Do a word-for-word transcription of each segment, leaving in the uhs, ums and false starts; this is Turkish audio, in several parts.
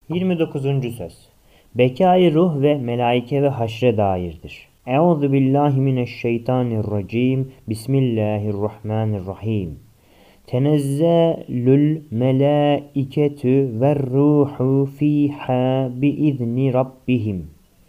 yirmi dokuzuncu söz. Bekâ-i ruh ve melaike ve haşre dairdir. Euzu billahi mineşşeytanirracim. Bismillahirrahmanirrahim. Tenezzelül melâiketü ve ruhu fîhâ biizni rabbihim.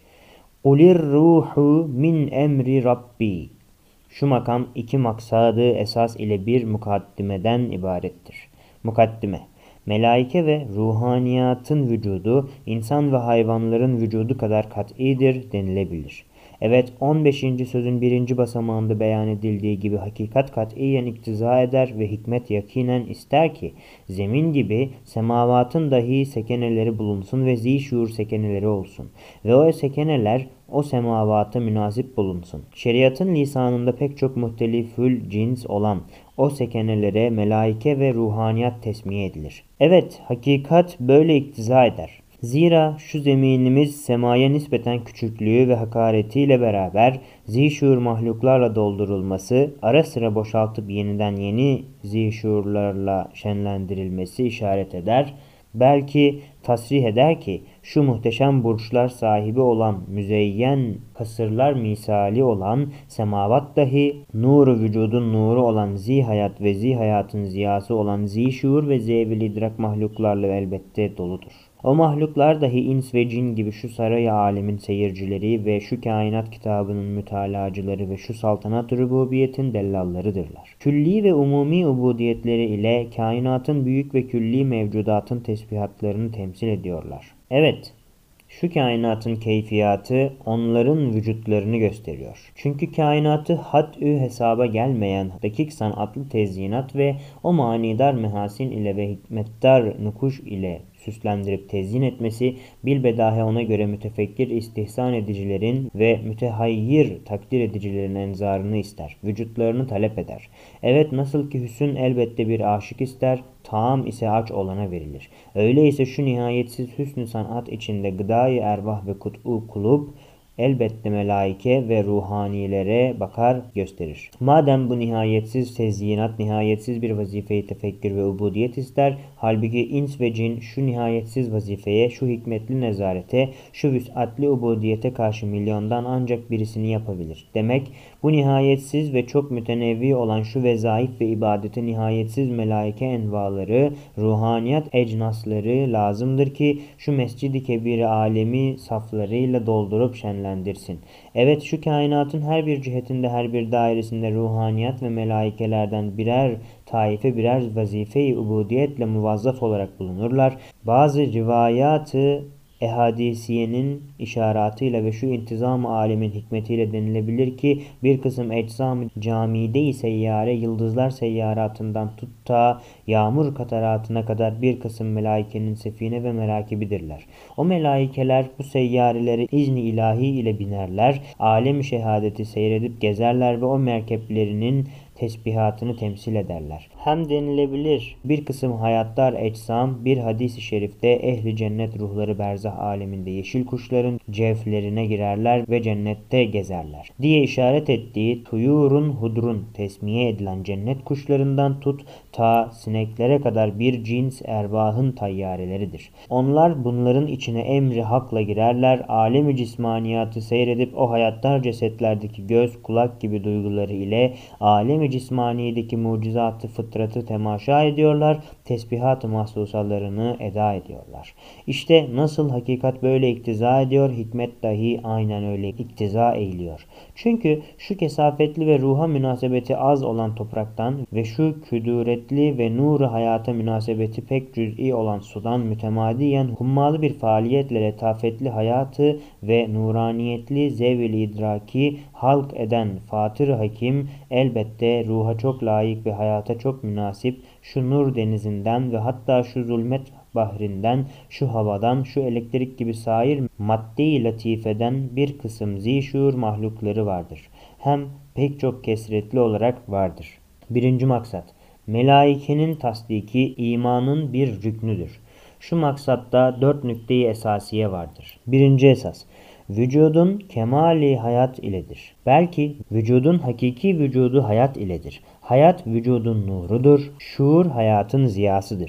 Kulir ruhu min emri rabbi. Şu makam iki maksadı esas ile bir mukaddimeden ibarettir. Mukaddime: melaike ve ruhaniyatın vücudu, insan ve hayvanların vücudu kadar kat'idir denilebilir. Evet, on beşinci sözün birinci basamağında beyan edildiği gibi hakikat kat'iyen iktiza eder ve hikmet yakinen ister ki zemin gibi semavatın dahi sekeneleri bulunsun ve zî-şuur sekeneleri olsun ve o sekeneler o semavata münasip bulunsun. Şeriatın lisanında pek çok muhtelifül cins olan o sekenelere melaike ve ruhaniyat tesmiye edilir. Evet, hakikat böyle iktiza eder. Zira şu zeminimiz semaya nispeten küçüklüğü ve hakaretiyle beraber zî-şuur mahluklarla doldurulması, ara sıra boşaltıp yeniden yeni zî-şuurlarla şenlendirilmesi işaret eder. Belki tasrih eder ki şu muhteşem burçlar sahibi olan, müzeyyen kasırlar misali olan semavat dahi nuru vücudun nuru olan zihayat ve zihayatın ziyası olan zî-şuur ve zevil idrak mahluklarla elbette doludur. O mahluklar dahi ins ve cin gibi şu saray alemin seyircileri ve şu kainat kitabının mütalacıları ve şu saltanat rububiyetin dellallarıdırlar. Külli ve umumi ubudiyetleri ile kainatın büyük ve külli mevcudatın tesbihatlarını temsil ediyorlar. Evet, şu kainatın keyfiyatı onların vücutlarını gösteriyor. Çünkü kainatı had-ü hesaba gelmeyen dakik sanatlı tezyinat ve o manidar mehasin ile ve hikmetdar nukuş ile süslendirip tezyin etmesi bilbedahe ona göre mütefekkir istihsan edicilerin ve mütehayyir takdir edicilerin enzarını ister, vücutlarını talep eder. Evet, nasıl ki hüsn elbette bir aşık ister, taam ise aç olana verilir. Öyleyse şu nihayetsiz hüsn-ü sanat içinde gıdayı ervah ve kut'u kulub elbette melaike ve ruhanilere bakar gösterir. Madem bu nihayetsiz tezyinat nihayetsiz bir vazifeyi tefekkür ve ubudiyet ister, halbuki ins ve cin şu nihayetsiz vazifeye, şu hikmetli nezarete, şu vüs'atli ubudiyete karşı milyondan ancak birisini yapabilir. Demek bu nihayetsiz ve çok mütenevvi olan şu vezaif ve ibadete nihayetsiz melaike envaları, ruhaniyat ecnasları lazımdır ki şu mescid-i kebir alemi saflarıyla doldurup şenlendirsin. Evet, şu kainatın her bir cihetinde, her bir dairesinde ruhaniyat ve melaikelerden birer taife birer vazife-i ubudiyetle muvazzaf olarak bulunurlar. Bazı rivayatı ehadisiyenin işaratıyla ve şu intizam-ı alemin hikmetiyle denilebilir ki bir kısım eczam-ı camide-i seyyare yıldızlar seyyaratından tut ta yağmur kataratına kadar bir kısım melaikenin sefine ve merakibidirler. O melaikeler bu seyyareleri izni ilahi ile binerler, alem-i şehadeti seyredip gezerler ve o merkeplerinin tesbihatını temsil ederler. Hem denilebilir bir kısım hayatlar eczam bir hadis-i şerifte ehli cennet ruhları berzah aleminde yeşil kuşların cevflerine girerler ve cennette gezerler diye işaret ettiği tuyurun hudrun tesmiye edilen cennet kuşlarından tut ta sineklere kadar bir cins ervahın tayyareleridir. Onlar bunların içine emri hakla girerler, alemi cismaniyatı seyredip o hayatlar cesetlerdeki göz, kulak gibi duyguları ile alemi cismaniyedeki mucizatı fıtratı temaşa ediyorlar, tesbihat-ı mahsusalarını eda ediyorlar. İşte nasıl hakikat böyle iktiza ediyor, hikmet dahi aynen öyle iktiza eğiliyor. Çünkü şu kesafetli ve ruha münasebeti az olan topraktan ve şu küdüretli ve nur-u hayata münasebeti pek cüz'i olan sudan mütemadiyen hummalı bir faaliyetle letafetli hayatı ve nuraniyetli zevil idraki halk eden Fatır-ı Hakim elbette ruha çok layık ve hayata çok münasip şu nur denizinden ve hatta şu zulmet bahrinden, şu havadan, şu elektrik gibi sair madde-i latifeden bir kısım zî-şuur mahlukları vardır. Hem pek çok kesretli olarak vardır. Birinci maksat, melaikenin tasdiki imanın bir rüknüdür. Şu maksatta dört nükte-i esasiye vardır. Birinci esas, vücudun kemali hayat iledir. Belki vücudun hakiki vücudu hayat iledir. Hayat vücudun nurudur. Şuur hayatın ziyasıdır.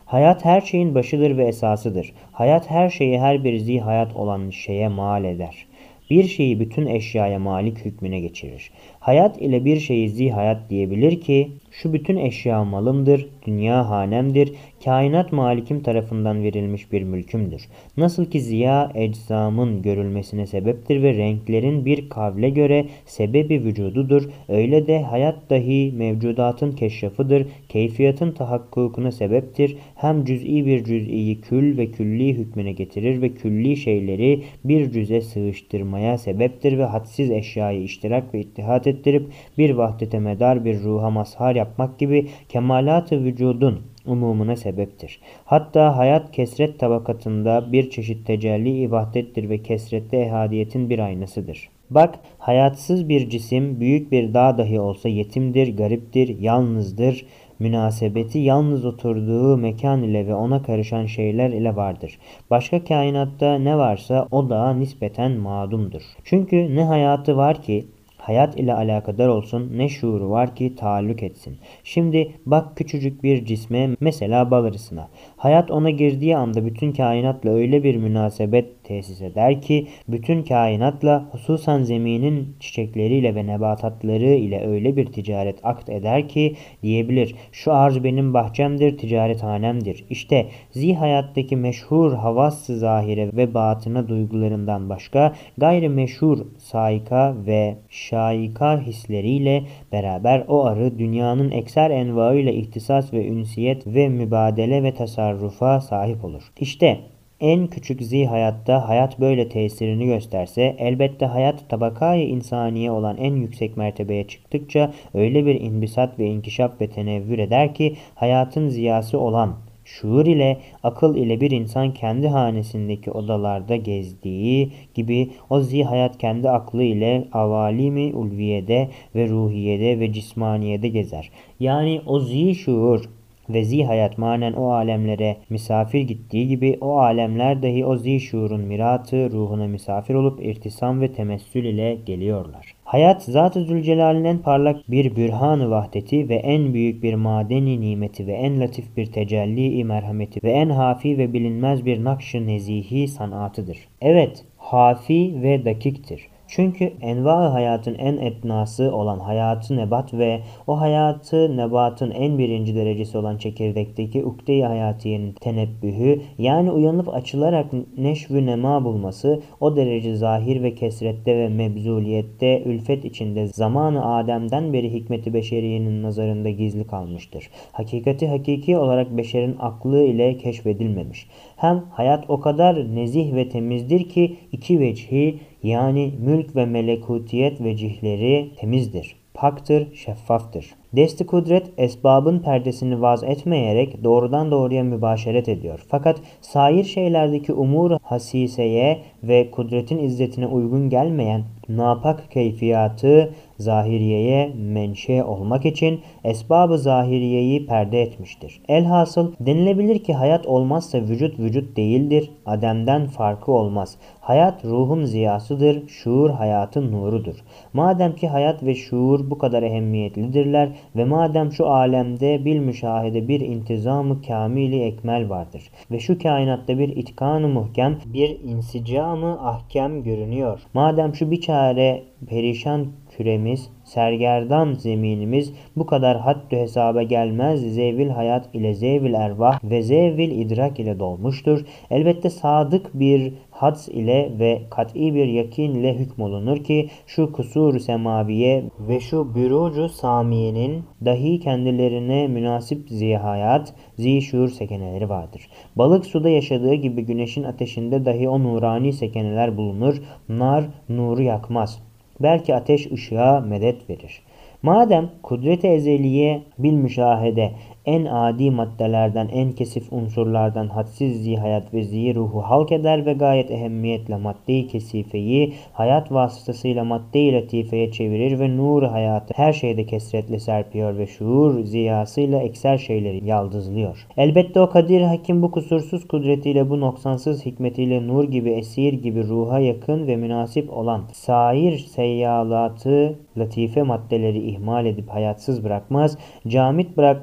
Hayat her şeyin başıdır ve esasıdır. Hayat her şeyi her bir zî hayat olan şeye mal eder. Bir şeyi bütün eşyaya malik hükmüne geçirir. Hayat ile bir şeyi zî hayat diyebilir ki, şu bütün eşya malımdır, dünya hanemdir, kainat malikim tarafından verilmiş bir mülkümdür. Nasıl ki ziya eczamın görülmesine sebeptir ve renklerin bir kavle göre sebebi vücududur, öyle de hayat dahi mevcudatın keşrafıdır, keyfiyatın tahakkukuna sebeptir. Hem cüz'i bir cüz'iyi kül ve külli hükmüne getirir ve külli şeyleri bir cüze sığıştırmaya sebeptir ve hadsiz eşyayı iştirak ve ittihat ettirip bir vahdete medar bir ruha mazhar yapmak gibi kemalat-ı vücudun umumuna sebeptir. Hatta hayat kesret tabakatında bir çeşit tecelli-i vahdettir ve kesretli ehadiyetin bir aynasıdır. Bak, hayatsız bir cisim büyük bir dağ dahi olsa yetimdir, gariptir, yalnızdır. Münasebeti yalnız oturduğu mekan ile ve ona karışan şeyler ile vardır. Başka kainatta ne varsa o dağa nispeten mağdumdur. Çünkü ne hayatı var ki hayat ile alakadar olsun, ne şuuru var ki taalluk etsin. Şimdi bak küçücük bir cisme, mesela bal arısına. Hayat ona girdiği anda bütün kainatla öyle bir münasebet tesis eder ki, bütün kainatla, hususan zeminin çiçekleriyle ve nebatatları ile öyle bir ticaret akt eder ki, diyebilir, şu arz benim bahçemdir, ticarethanemdir. İşte zî hayattaki meşhur havas-ı zahire ve batına duygularından başka, gayri meşhur saika ve şaika hisleriyle beraber o arı dünyanın ekser envaıyla ihtisas ve ünsiyet ve mübadele ve tasarrufa sahip olur. İşte en küçük zî hayatta hayat böyle tesirini gösterse, elbette hayat tabakayı insaniye olan en yüksek mertebeye çıktıkça öyle bir inbisat ve inkişaf ve tenevvür eder ki, hayatın ziyası olan şuur ile akıl ile bir insan kendi hanesindeki odalarda gezdiği gibi o zî hayat kendi aklı ile avalimi ulviyede ve ruhiyede ve cismaniyede gezer. Yani o zî şuur ve zî hayat manen o alemlere misafir gittiği gibi o alemler dahi o zî şuurun miratı ruhuna misafir olup irtisam ve temessül ile geliyorlar. Hayat Zat-ı Zülcelal'in en parlak bir bürhan-ı vahdeti ve en büyük bir madeni nimeti ve en latif bir tecelli-i merhameti ve en hafi ve bilinmez bir nakş-ı nezihi sanatıdır. Evet, hafi ve dakiktir. Çünkü enva-ı hayatın en etnası olan hayatı nebat ve o hayatı nebatın en birinci derecesi olan çekirdekteki ukde-i hayatiyenin tenebbühü, yani uyanıp açılarak neşv-ü nema bulması, o derece zahir ve kesrette ve mebzuliyette ülfet içinde zamanı Adem'den beri hikmeti beşeriyenin nazarında gizli kalmıştır. Hakikati hakiki olarak beşerin aklı ile keşfedilmemiş. Hem hayat o kadar nezih ve temizdir ki iki vecihi, yani mülk ve melekutiyet vecihleri temizdir, paktır, şeffaftır. Dest-i kudret esbabın perdesini vaz etmeyerek doğrudan doğruya mübaşeret ediyor. Fakat sair şeylerdeki umur hasiseye ve kudretin izzetine uygun gelmeyen napak keyfiyatı zahiriyeye menşe olmak için esbab-ı zahiriyeyi perde etmiştir. Elhasıl denilebilir ki hayat olmazsa vücut vücut değildir, ademden farkı olmaz. Hayat ruhun ziyasıdır, şuur hayatın nurudur. Madem ki hayat ve şuur bu kadar ehemmiyetlidirler ve madem şu alemde bil müşahede bir intizam-ı kamili ekmel vardır ve şu kainatta bir itkan-ı muhkem, bir insicam-ı ahkem görünüyor. Madem şu biçare perişan küremiz, sergerdan zeminimiz bu kadar haddü hesaba gelmez zevil hayat ile zevil ervah ve zevil idrak ile dolmuştur. Elbette sadık bir hads ile ve kat'i bir yakin ile hükmolunur ki şu kusur semaviye ve şu bürucu samiyenin dahi kendilerine münasip zihayat, zişur sekeneleri vardır. Balık suda yaşadığı gibi güneşin ateşinde dahi o nurani sekeneler bulunur. Nar nuru yakmaz. Belki ateş ışığa medet verir. Madem kudret-i ezeliye bil müşahede en adi maddelerden, en kesif unsurlardan hadsiz zihayat ve ziruhu halk eder ve gayet ehemmiyetle madde-i kesifeyi hayat vasıtasıyla madde-i latifeye çevirir ve nur hayatı her şeyde kesretle serpiyor ve şuur ziyasıyla ekser şeyleri yaldızlıyor. Elbette o kadir hakim bu kusursuz kudretiyle, bu noksansız hikmetiyle nur gibi, esir gibi ruha yakın ve münasip olan sair seyyalatı latife maddeleri ihmal edip hayatsız bırakmaz, camit bırakmaz, şuur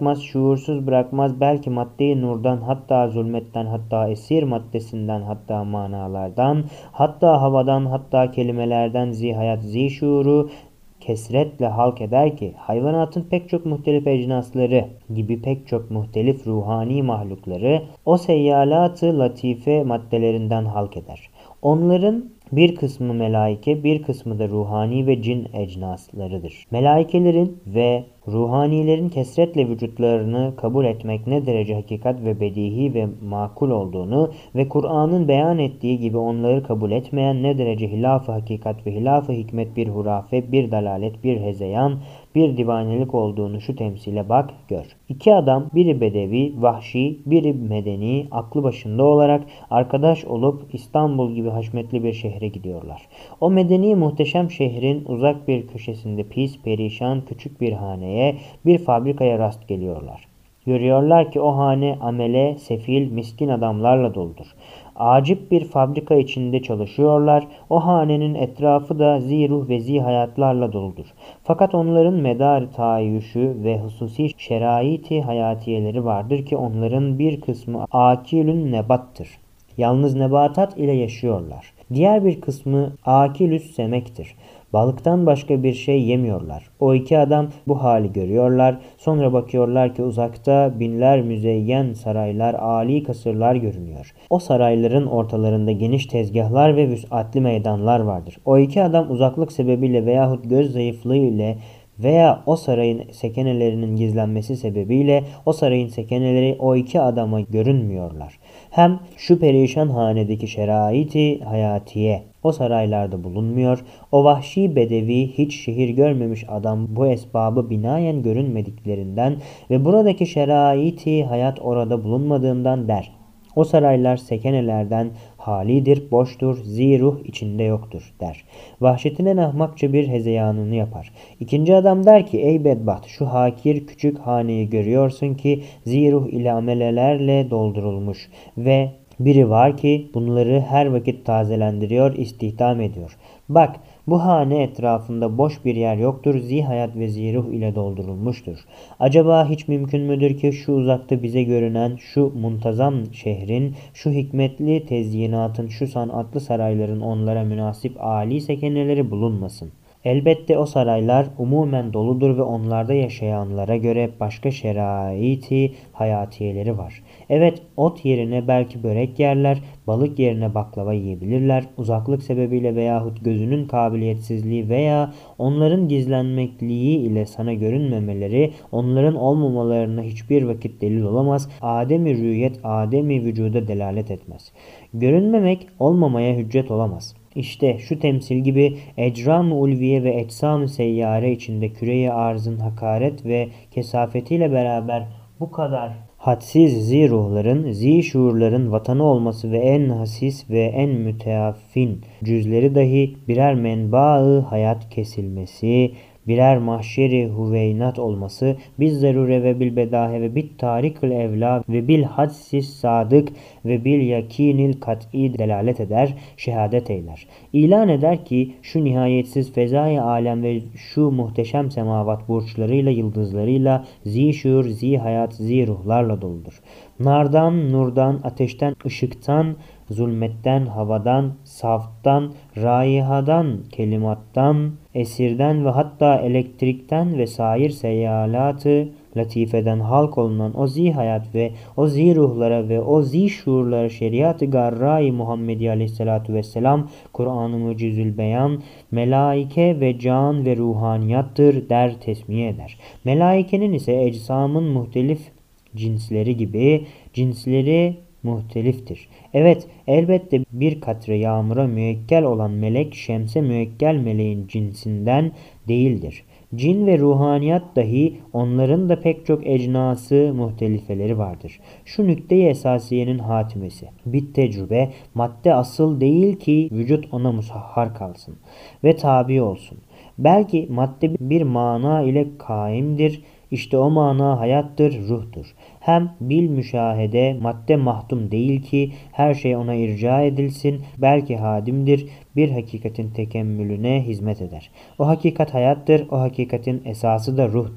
şuursuz bırakmaz. Belki madde-i nurdan, hatta zulmetten, hatta esir maddesinden, hatta manalardan, hatta havadan, hatta kelimelerden zihayat, zişuuru kesretle halk eder ki hayvanatın pek çok muhtelif ecnasları gibi pek çok muhtelif ruhani mahlukları o seyyalat-ı latife maddelerinden halk eder. Onların bir kısmı melaike, bir kısmı da ruhani ve cin ecnaslarıdır. Melaikelerin ve ruhanilerin kesretle vücutlarını kabul etmek ne derece hakikat ve bedihi ve makul olduğunu ve Kur'an'ın beyan ettiği gibi onları kabul etmeyen ne derece hilaf-ı hakikat ve hilaf-ı hikmet bir hurafe, bir dalalet, bir hezeyan, bir divanelik olduğunu şu temsile bak, gör. İki adam, biri bedevi, vahşi, biri medeni, aklı başında olarak arkadaş olup İstanbul gibi haşmetli bir şehre gidiyorlar. O medeni muhteşem şehrin uzak bir köşesinde pis, perişan, küçük bir haneye, bir fabrikaya rast geliyorlar. Görüyorlar ki o hane amele, sefil, miskin adamlarla doludur. Acip bir fabrika içinde çalışıyorlar. O hanenin etrafı da ziruh ve zihayatlarla doludur. Fakat onların medar tayyüşü ve hususi şeraiti hayatiyeleri vardır ki onların bir kısmı akilün nebattır. Yalnız nebatat ile yaşıyorlar. Diğer bir kısmı akilüs semektir. Balıktan başka bir şey yemiyorlar. O iki adam bu hali görüyorlar. Sonra bakıyorlar ki uzakta binler müzeyyen saraylar, âli kasırlar görünüyor. O sarayların ortalarında geniş tezgahlar ve vüs'atli meydanlar vardır. O iki adam uzaklık sebebiyle veyahut göz zayıflığı ile veya o sarayın sekenelerinin gizlenmesi sebebiyle o sarayın sekeneleri o iki adama görünmüyorlar. Hem şu perişan hanedeki şeraiti hayatiye o saraylarda bulunmuyor. O vahşi bedevi hiç şehir görmemiş adam bu esbabı binaen görünmediklerinden ve buradaki şeraiti hayat orada bulunmadığından der. O saraylar sekenelerden halidir, boştur, ziruh içinde yoktur der. Vahşetine ahmakça bir hezeyanını yapar. İkinci adam der ki ey bedbaht şu hakir küçük haneyi görüyorsun ki ziruh ile amelelerle doldurulmuş ve biri var ki bunları her vakit tazelendiriyor, istihdam ediyor. Bak bu hane etrafında boş bir yer yoktur, zihayat ve ziruh ile doldurulmuştur. Acaba hiç mümkün müdür ki şu uzakta bize görünen şu muntazam şehrin, şu hikmetli tezyinatın, şu sanatlı sarayların onlara münasip âli sekeneleri bulunmasın? Elbette o saraylar umumen doludur ve onlarda yaşayanlara göre başka şeraiti hayatiyeleri var. Evet, ot yerine belki börek yerler, balık yerine baklava yiyebilirler. Uzaklık sebebiyle veyahut gözünün kabiliyetsizliği veya onların gizlenmekliği ile sana görünmemeleri, onların olmamalarına hiçbir vakit delil olamaz. Adem-i rüyet, Adem-i vücuda delalet etmez. Görünmemek olmamaya hüccet olamaz. İşte şu temsil gibi ecram-ı ulviye ve eczam-ı seyyare içinde küre-i arzın hakaret ve kesafetiyle beraber bu kadar hadsiz zi ruhların, zi şuurların vatanı olması ve en hasis ve en müteaffin cüzleri dahi birer menba-ı hayat kesilmesi, birer mahşeri huveynat olması, biz zarure ve bil bedahe ve bit tarikül evla ve bil hadsis sadık ve bil yakinil kat'i delalet eder, şehadet eyler. İlan eder ki şu nihayetsiz fezai alem ve şu muhteşem semavat burçlarıyla, yıldızlarıyla, zi şuur, zi hayat, zi ruhlarla doludur. Nardan, nurdan, ateşten, ışıktan, zulmetten, havadan, safttan, raihadan, kelimattan, esirden ve hatta elektrikten ve sair seyyalatı latifeden halk olunan o zi hayat ve o zi ruhlara ve o zi şuurlara şeriat-ı garra-i Muhammedi aleyhissalatu vesselam Kur'an-ı Mucizül Beyan melaike ve can ve ruhaniyattır der tesmiye eder. Melaikenin ise ecsamın muhtelif cinsleri gibi cinsleri muhteliftir. Evet, elbette bir katre yağmura müekkel olan melek şemse müekkel meleğin cinsinden değildir. Cin ve ruhaniyat dahi onların da pek çok ecnası muhtelifeleri vardır. Şu nükte-i esasiyenin hatimesi. Bir tecrübe madde asıl değil ki vücut ona musahhar kalsın ve tabi olsun. Belki madde bir mana ile kaimdir. İşte o mana hayattır, ruhtur. Hem bil müşahede madde mahdum değil ki her şey ona irca edilsin. Belki hadimdir, bir hakikatin tekemmülüne hizmet eder. O hakikat hayattır, o hakikatin esası da ruhtur.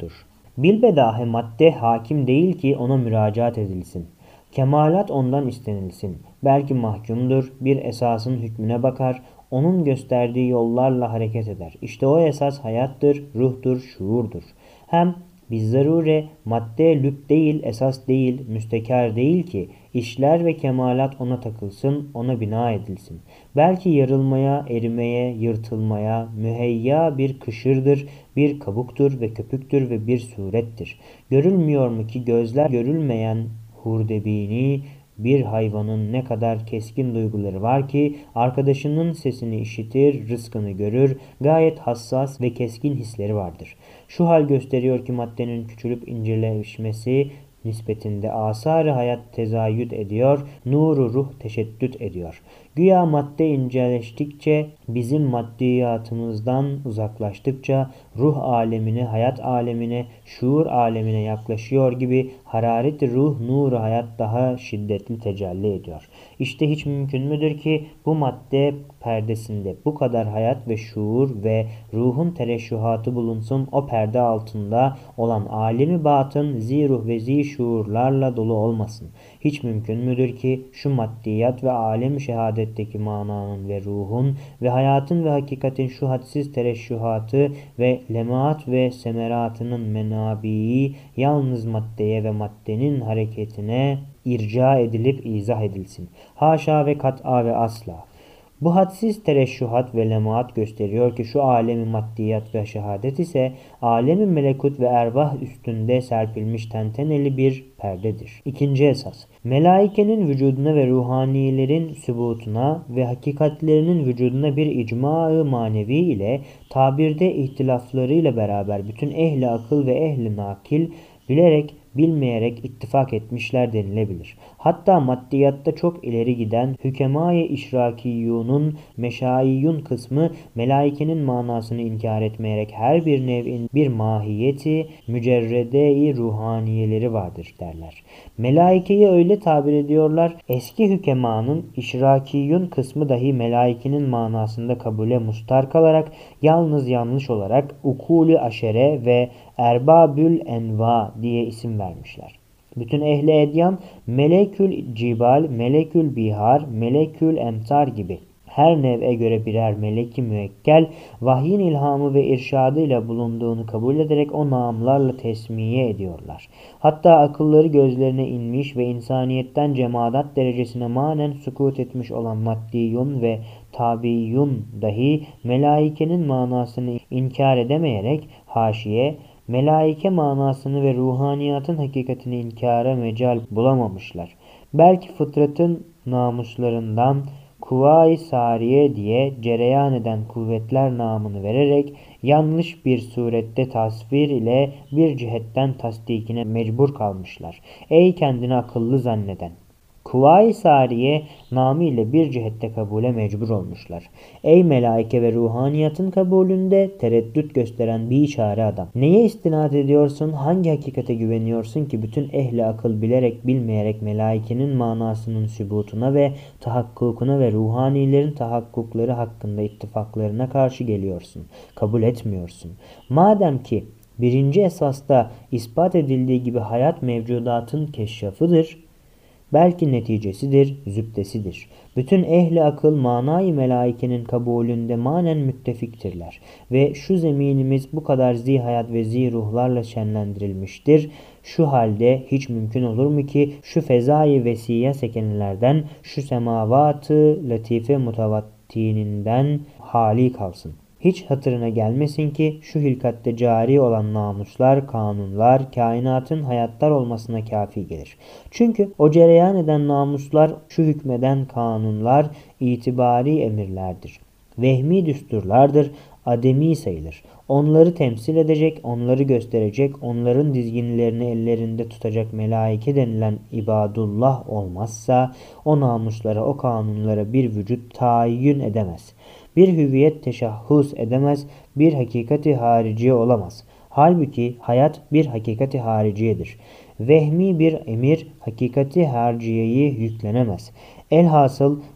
Bilbedahe madde hakim değil ki ona müracaat edilsin. Kemalat ondan istenilsin. Belki mahkumdur, bir esasın hükmüne bakar, onun gösterdiği yollarla hareket eder. İşte o esas hayattır, ruhtur, şuurdur. Hem bizzarure madde lüb değil, esas değil, müstekar değil ki işler ve kemalat ona takılsın, ona bina edilsin. Belki yarılmaya, erimeye, yırtılmaya müheyya bir kışırdır, bir kabuktur ve köpüktür ve bir surettir. Görülmüyor mu ki gözler görülmeyen hurdebini bir hayvanın ne kadar keskin duyguları var ki arkadaşının sesini işitir, rızkını görür, gayet hassas ve keskin hisleri vardır. Şu hal gösteriyor ki maddenin küçülüp inceleşmesi nispetinde asar-ı hayat tezayüd ediyor, nuru ruh teşeddüt ediyor. Güya madde inceleştikçe, bizim maddiyatımızdan uzaklaştıkça ruh alemine, hayat alemine, şuur alemine yaklaşıyor gibi hararet-i ruh, nur hayat daha şiddetli tecelli ediyor. İşte hiç mümkün müdür ki bu madde perdesinde bu kadar hayat ve şuur ve ruhun tereşşuhatı bulunsun, o perde altında olan alemi batın ziruh ve zi şuurlarla dolu olmasın. Hiç mümkün müdür ki şu maddiyat ve alem şehadetteki mananın ve ruhun ve hayatın ve hakikatin şu hadsiz tereşşuhatı ve lemaat ve semeratının menabii yalnız maddeye ve maddenin hareketine irca edilip izah edilsin. Haşa ve kat'a ve asla. Bu hadsiz tereşşuhat ve lemaat gösteriyor ki şu alemi maddiyat ve şehadet ise alemi melekut ve ervah üstünde serpilmiş tenteneli bir perdedir. İkinci esas. Melaikenin vücuduna ve ruhanilerin sübutuna ve hakikatlerinin vücuduna bir icma-ı manevi ile tabirde ihtilaflarıyla beraber bütün ehli akıl ve ehli nakil bilerek bilmeyerek ittifak etmişler denilebilir. Hatta maddiyatta çok ileri giden hükemâ-i işrakiyunun meşayiyyun kısmı melaikenin manasını inkar etmeyerek her bir nev'in bir mahiyeti mücerrede-i ruhaniyeleri vardır derler. Melaikeyi öyle tabir ediyorlar, eski hükemanın işrakiyun kısmı dahi melaikenin manasında kabule mustar kalarak yalnız yanlış olarak ukûl-i aşere ve erbabül enva diye isim vermişler. Bütün ehli edyan melekül cibal, melekül bihar, melekül emtar gibi her nev'e göre birer meleki müekkel vahyin ilhamı ve irşadıyla bulunduğunu kabul ederek o namlarla tesmiye ediyorlar. Hatta akılları gözlerine inmiş ve insaniyetten cemaat derecesine manen sukut etmiş olan maddiyun ve tabiyyun dahi melaikenin manasını inkar edemeyerek haşiye melaike manasını ve ruhaniyatın hakikatini inkara mecal bulamamışlar. Belki fıtratın namuslarından Kuvayi Sariye diye cereyan eden kuvvetler namını vererek yanlış bir surette tasvir ile bir cihetten tasdikine mecbur kalmışlar. Ey kendini akıllı zanneden! Kuvayi Sariye namı ile bir cihette kabule mecbur olmuşlar. Ey melaike ve ruhaniyatın kabulünde tereddüt gösteren bir çare adam! Neye istinad ediyorsun, hangi hakikate güveniyorsun ki bütün ehli akıl bilerek bilmeyerek melaikenin manasının sübutuna ve tahakkukuna ve ruhanilerin tahakkukları hakkında ittifaklarına karşı geliyorsun, kabul etmiyorsun. Madem ki birinci esasta ispat edildiği gibi hayat mevcudatın keşşafıdır, belki neticesidir, zübdesidir. Bütün ehli akıl manayı melaikenin kabulünde manen müttefiktirler. Ve şu zeminimiz bu kadar zihayat ve ziruhlarla şenlendirilmiştir. Şu halde hiç mümkün olur mu ki şu fezai vesiye sekenelerden, şu semavatı latife mutavattininden hali kalsın. Hiç hatırına gelmesin ki şu hilkatte cari olan namuslar, kanunlar, kainatın hayatlar olmasına kafi gelir. Çünkü o cereyan eden namuslar, şu hükmeden kanunlar itibari emirlerdir. Vehmi düsturlardır, ademi sayılır. Onları temsil edecek, onları gösterecek, onların dizginlerini ellerinde tutacak melaike denilen ibadullah olmazsa o namuslara, o kanunlara bir vücut tayin edemez. Bir hüviyet teşahhus edemez, bir hakikati hariciye olamaz. Halbuki hayat bir hakikati hariciyedir. Vehmi bir emir hakikati hariciyeyi yüklenemez. Elhasıl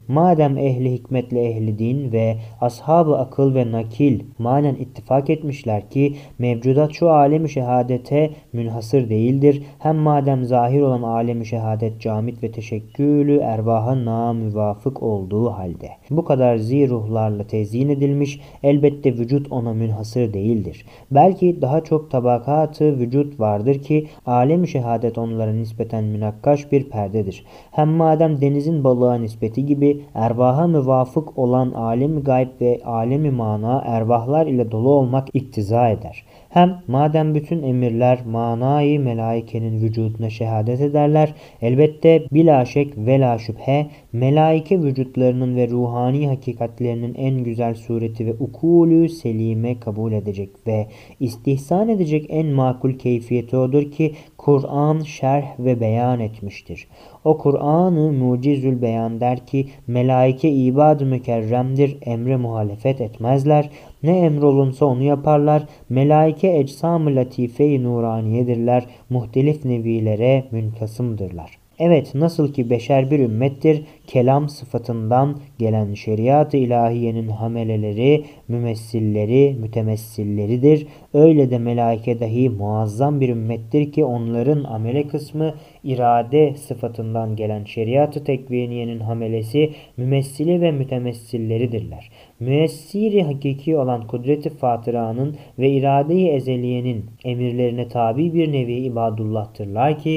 Madem ehli hikmetle ehli din ve ashab-ı akıl ve nakil manen ittifak etmişler ki mevcudat şu alem-i şehadete münhasır değildir. Hem madem zahir olan alem-i şehadet camit ve teşekkülü ervaha namüvafık olduğu halde bu kadar zî ruhlarla tezyin edilmiş, elbette vücut ona münhasır değildir. Belki daha çok tabakatı vücut vardır ki alem-i şehadet onlara nispeten münakkaş bir perdedir. Hem madem denizin balığa nispeti gibi ervaha müvafık olan alem-i gayb ve alem-i mana ervahlar ile dolu olmak iktiza eder. Hem madem bütün emirler manayı melaikenin vücuduna şehadet ederler, elbette bila şek ve la şüphe melaike vücutlarının ve ruhani hakikatlerinin en güzel sureti ve ukulü selime kabul edecek ve istihsan edecek en makul keyfiyeti odur ki Kur'an şerh ve beyan etmiştir. O Kur'an-ı mucizül beyan der ki melaike ibad-ı mükerremdir, emre muhalefet etmezler. Ne emrolunsa onu yaparlar. Melaike ecsam-ı latife-i nuraniyedirler. Muhtelif nevilere münkasımdırlar. Evet, nasıl ki beşer bir ümmettir, kelam sıfatından gelen şeriat-ı ilahiyenin hameleleri, mümessilleri, mütemessilleridir. Öyle de melaike dahi muazzam bir ümmettir ki onların amele kısmı irade sıfatından gelen şeriat-ı tekviniyenin hamelesi, mümessili ve mütemessilleridirler. Müessiri hakiki olan kudret-i fatıranın ve irade-i ezeliyenin emirlerine tabi bir nevi ibadullah'tırlar ki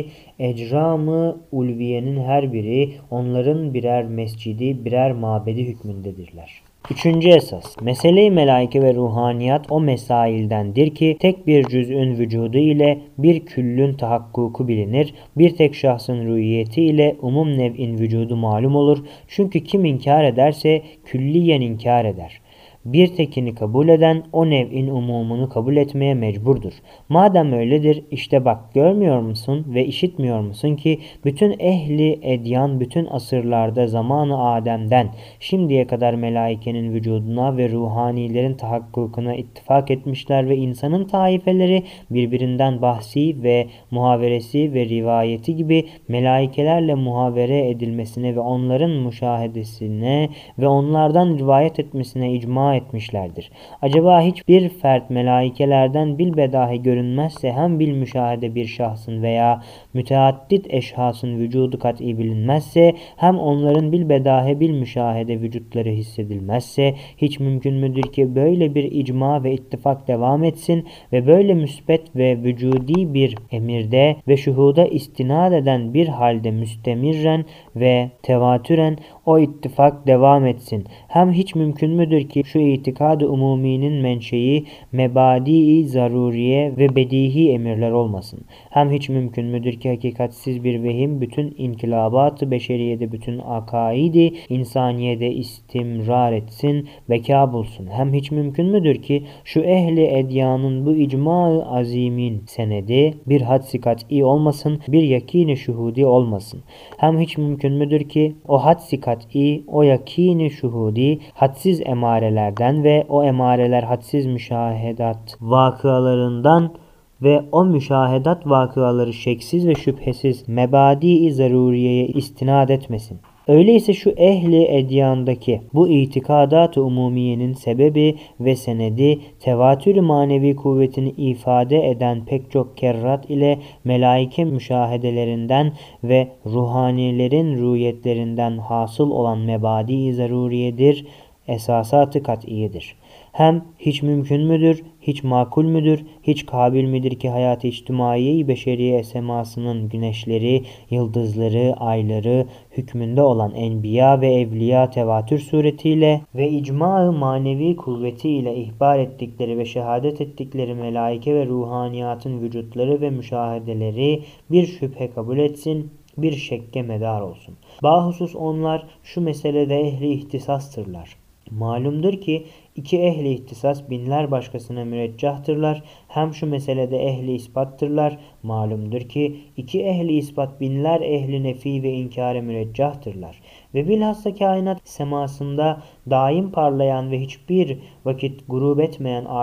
ecram-ı ulviyenin her biri onların birer mescidi, birer mabedi hükmündedirler. Üçüncü esas, mesele-i melaike ve ruhaniyat o mesaildendir ki tek bir cüz'ün vücudu ile bir küllün tahakkuku bilinir, bir tek şahsın rüyeti ile umum nev'in vücudu malum olur. Çünkü kim inkar ederse külliyen inkar eder. Bir tekini kabul eden o nev'in umumunu kabul etmeye mecburdur. Madem öyledir, işte bak görmüyor musun ve işitmiyor musun ki bütün ehli edyan bütün asırlarda zamanı Adem'den şimdiye kadar melaikenin vücuduna ve ruhanilerin tahakkukuna ittifak etmişler ve insanın taifeleri birbirinden bahsi ve muhaveresi ve rivayeti gibi melaikelerle muhavere edilmesine ve onların müşahedesine ve onlardan rivayet etmesine icma etmişlerdir. Acaba hiçbir fert melaikelerden bilbedahi görünmezse hem bil müşahede bir şahsın veya müteaddit eşhasın vücudu kat'i bilinmezse hem onların bilbedahi bil müşahede vücutları hissedilmezse hiç mümkün müdür ki böyle bir icma ve ittifak devam etsin ve böyle müsbet ve vücudi bir emirde ve şuhuda istinad eden bir halde müstemirren ve tevatüren o ittifak devam etsin. Hem hiç mümkün müdür ki şu itikad-ı umuminin menşei mebadi-i zaruriye ve bedihi emirler olmasın. Hem hiç mümkün müdür ki hakikatsiz bir vehim bütün inkilabat-ı beşeriyede bütün akaidi insaniyede istimrar etsin, beka bulsun. Hem hiç mümkün müdür ki şu ehli edyanın bu icma-ı azimin senedi bir hadsi kat'i olmasın, bir yakini şuhudi olmasın. Hem hiç mümkün müdür ki o hadsi kat'i, o yakini şuhudi hadsiz emarelerden ve o emareler hadsiz müşahedat vakıalarından ve o müşahedat vakıaları şeksiz ve şüphesiz mebadi-i zaruriyeye istinad etmesin. Öyleyse şu ehli edyandaki bu itikadat-ı umumiyenin sebebi ve senedi tevatür-ü manevi kuvvetini ifade eden pek çok kerrat ile melaike müşahedelerinden ve ruhanilerin ruhiyetlerinden hasıl olan mebadi-i zaruriyedir, esasat-ı kat'iyedir. Hem hiç mümkün müdür, hiç makul müdür, hiç kabil midir ki hayat-ı içtimaiye-i beşeriye semasının güneşleri, yıldızları, ayları hükmünde olan enbiya ve evliya tevatür suretiyle ve icma-ı manevi kuvvetiyle ihbar ettikleri ve şehadet ettikleri melaike ve ruhaniyatın vücutları ve müşahedeleri bir şüphe kabul etsin, bir şekke medar olsun. Bahusus onlar şu meselede ehli ihtisastırlar. Malumdur ki iki ehli ihtisas binler başkasına müreccahtırlar. Hem şu meselede ehli ispattırlar. Malumdur ki iki ehli ispat binler ehli nefi ve inkâre müreccahtırlar. Ve bilhassa kainat semasında daim parlayan ve hiçbir vakit gurub etmeyen alemi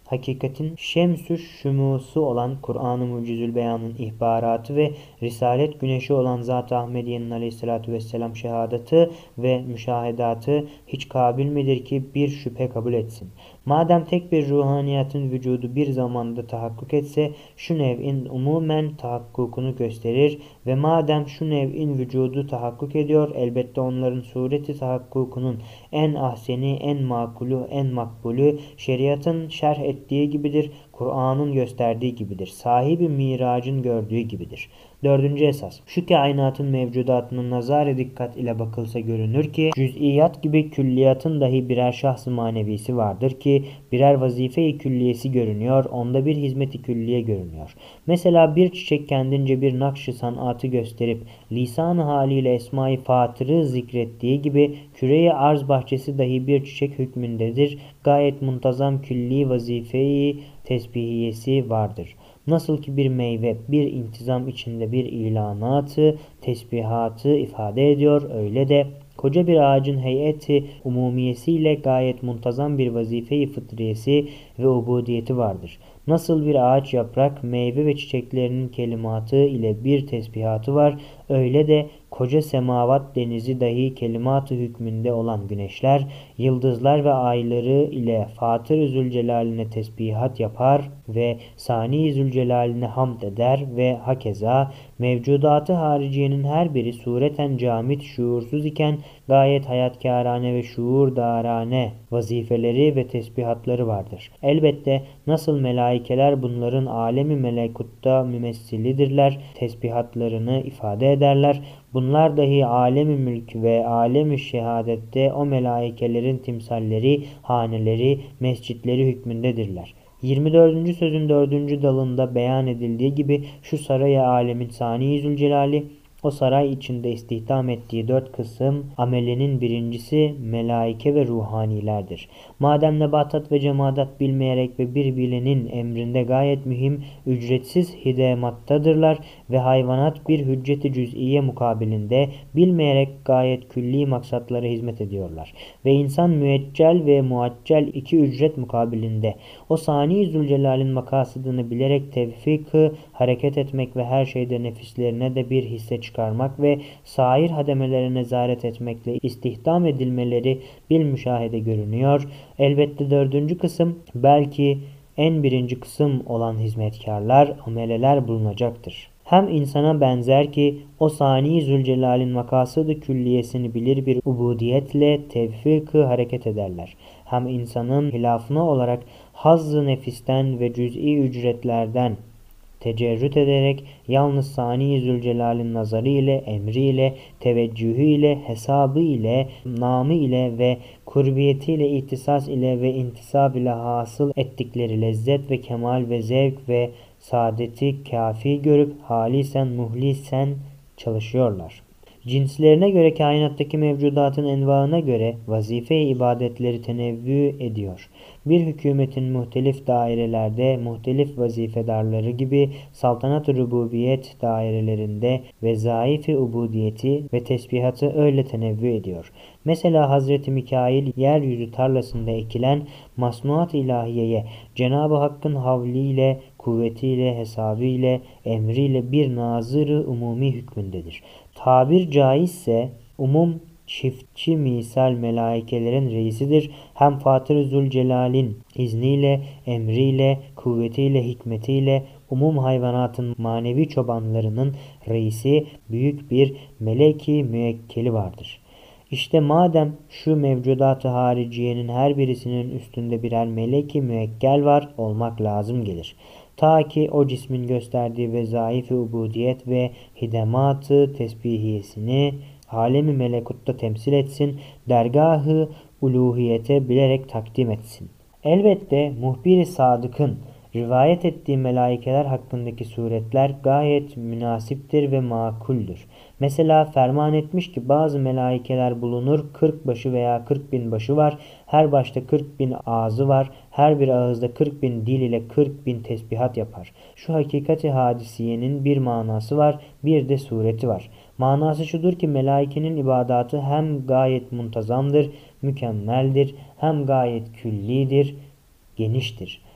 hakikatin şemsü şumusu olan Kur'an-ı Mucizül Beyan'ın ihbaratı ve Risalet güneşi olan Zat-ı Ahmediye'nin aleyhissalatu vesselam şehadatı ve müşahedatı hiç kabil midir ki bir şüphe kabul etsin? Madem tek bir ruhaniyatın vücudu bir zamanda tahakkuk etse şu nev'in umumen tahakkukunu gösterir ve madem şu nev'in vücudu tahakkuk ediyor, elbette onların sureti tahakkukunun en ahseni, en makulu, en makbulü şeriatın şerh ettiği gibidir, Kur'an'ın gösterdiği gibidir, sahibi miracın gördüğü gibidir. Dördüncü esas. Şu kainatın mevcudatının nazar-ı dikkat ile bakılsa görünür ki cüz'iyat gibi külliyatın dahi birer şahs-ı manevisi vardır ki birer vazife-i külliyesi görünüyor, onda bir hizmet-i külliye görünüyor. Mesela bir çiçek kendince bir nakş-ı sanatı gösterip lisan-ı haliyle esma-i fatırı zikrettiği gibi küre-i arz bahçesi dahi bir çiçek hükmündedir. Gayet muntazam külli vazife-i tesbihiyesi vardır. Nasıl ki bir meyve bir intizam içinde bir ilanatı, tesbihatı ifade ediyor, öyle de koca bir ağacın heyeti umumiyesiyle gayet muntazam bir vazife-i fıtriyesi ve ubudiyeti vardır. Nasıl bir ağaç yaprak, meyve ve çiçeklerinin kelimatı ile bir tesbihatı var, öyle de koca semavat denizi dahi kelimat-ı hükmünde olan güneşler, yıldızlar ve ayları ile Fatır-ı Zülcelal'ine tesbihat yapar ve Sani-i Zülcelal'ine hamd eder ve hakeza mevcudatı hariciyenin her biri sureten camit şuursuz iken gayet hayatkârane ve şuurdarane vazifeleri ve tesbihatları vardır. Elbette nasıl melaikeler bunların alemi melekutta mümessilidirler, tesbihatlarını ifade ederler. Bunlar dahi alemi mülk ve alemi şehadette o melaikelerin timsalleri, haneleri, mescitleri hükmündedirler. yirmi dördüncü sözün dördüncü dalında beyan edildiği gibi şu saray-ı alemin Sani-i Zülcelali, o saray içinde istihdam ettiği dört kısım amelinin birincisi melaike ve ruhanilerdir. Madem nebatat ve cemadat bilmeyerek ve bir bilenin emrinde gayet mühim, ücretsiz hidemattadırlar ve hayvanat bir hücceti cüz'iye mukabilinde bilmeyerek gayet külli maksatlara hizmet ediyorlar. Ve insan müeccel ve muaccel iki ücret mukabilinde o Sani-i Zülcelal'in makasıdını bilerek tevfik-ı hareket etmek ve her şeyde nefislerine de bir hisse çıkarmak ve sair hademelere nezaret etmekle istihdam edilmeleri bil müşahede görünüyor. Elbette dördüncü kısım belki en birinci kısım olan hizmetkarlar, ameleler bulunacaktır. Hem insana benzer ki o Sani-i Zülcelal'in makasıdı külliyesini bilir bir ubudiyetle tevfik-ı hareket ederler. Hem insanın hilafına olarak haz-ı nefisten ve cüz'i ücretlerden tecerrüt ederek yalnız Sani-i Zülcelal'in nazarı ile, emri ile, teveccühü ile, hesabı ile, namı ile ve kurbiyetiyle, ihtisas ile ve intisab ile hasıl ettikleri lezzet ve kemal ve zevk ve saadeti kafi görüp halisen muhlisen çalışıyorlar. Cinslerine göre kainattaki mevcudatın envaına göre vazife-i ibadetleri tenevvü ediyor. Bir hükümetin muhtelif dairelerde muhtelif vazifedarları gibi saltanat-ı rububiyet dairelerinde vezaife-i ubudiyeti ve tesbihatı öyle tenevvü ediyor. Mesela Hazreti Mikail yeryüzü tarlasında ekilen masnuat-ı ilahiyeye Cenab-ı Hakk'ın havliyle, kuvvetiyle, hesabıyla, emriyle bir nazır-ı umumi hükmündedir. Tabir caizse umum çiftçi misal melaikelerin reisidir. Hem Fatır-ı Zülcelal'in izniyle, emriyle, kuvvetiyle, hikmetiyle umum hayvanatın manevi çobanlarının reisi büyük bir meleki müekkeli vardır. İşte madem şu mevcudat-ı hariciyenin her birisinin üstünde birer meleki müekkel var olmak lazım gelir. Ta ki o cismin gösterdiği vezaif-i ubudiyet ve hidemat-ı tesbihiyesini alemi melekutta temsil etsin, dergah-ı uluhiyete bilerek takdim etsin. Elbette muhbir-i sadıkın rivayet ettiği melaikeler hakkındaki suretler gayet münasiptir ve makuldür. Mesela ferman etmiş ki bazı melaikeler bulunur, kırk başı veya kırk bin başı var, her başta kırk bin ağzı var, her bir ağızda kırk bin dil ile kırk bin tesbihat yapar. Şu hakikati hadisiyenin bir manası var, bir de sureti var. Manası şudur ki melaikenin ibadatı hem gayet muntazamdır, mükemmeldir, hem gayet küllidir, geniştir.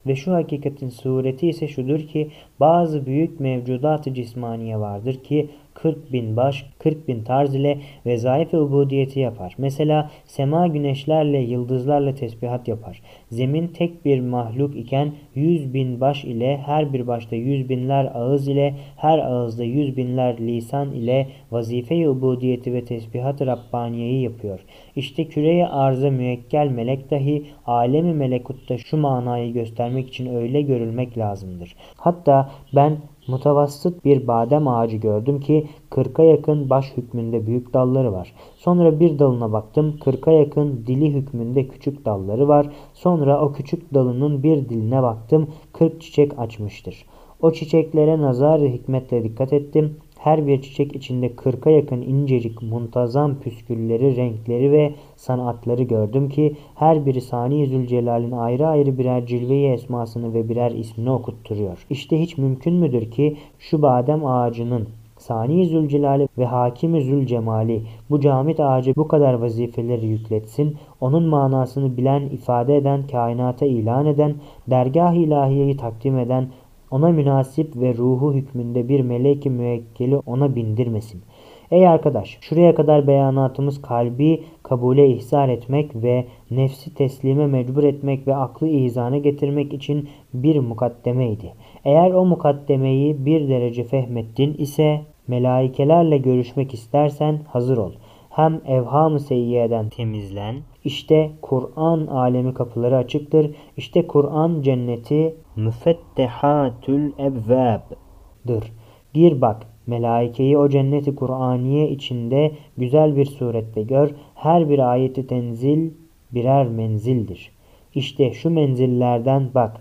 Ve şu hakikatin sureti ise şudur ki bazı büyük mevcudat-ı cismaniye vardır ki kırk bin baş, kırk bin tarz ile vezaif-i ubudiyeti yapar. Mesela sema güneşlerle, yıldızlarla tesbihat yapar. Zemin tek bir mahluk iken yüz bin baş ile, her bir başta yüz binler ağız ile, her ağızda yüz binler lisan ile vazife-i ubudiyeti ve tesbihat-ı Rabbaniye'yi yapıyor. İşte küre-i arz-ı müekkel melek dahi alemi melekutta şu manayı göstermek için öyle görülmek lazımdır. Hatta ben mutavassıt bir badem ağacı gördüm ki kırka yakın baş hükmünde büyük dalları var. Sonra bir dalına baktım, kırka yakın dili hükmünde küçük dalları var. Sonra o küçük dalının bir diline baktım, kırk çiçek açmıştır. O çiçeklere nazar-ı hikmetle dikkat ettim. Her bir çiçek içinde kırka yakın incecik muntazam püskülleri, renkleri ve sanatları gördüm ki her biri Sani Zülcelal'in ayrı ayrı birer cilve-i esmasını ve birer ismini okutturuyor. İşte hiç mümkün müdür ki şu badem ağacının Sani Zülcelal'i ve Hakim-i Zülcemali bu camit ağacı bu kadar vazifeleri yükletsin, onun manasını bilen, ifade eden, kainata ilan eden, dergâh-ı ilahiyeyi takdim eden, ona münasip ve ruhu hükmünde bir melek-i müekkeli ona bindirmesin. Ey arkadaş, şuraya kadar beyanatımız kalbi kabule ihsar etmek ve nefsi teslime mecbur etmek ve aklı ihzana getirmek için bir mukaddemeydi. Eğer o mukaddemeyi bir derece fehmettin ise melaikelerle görüşmek istersen hazır ol. Hem evham-ı seyyiyeden temizlen. İşte Kur'an alemi kapıları açıktır. İşte Kur'an cenneti müfettehatül ebvâb'dır. Gir bak, melaikeyi o cenneti Kur'aniye içinde güzel bir surette gör. Her bir ayeti tenzil birer menzildir. İşte şu menzillerden bak.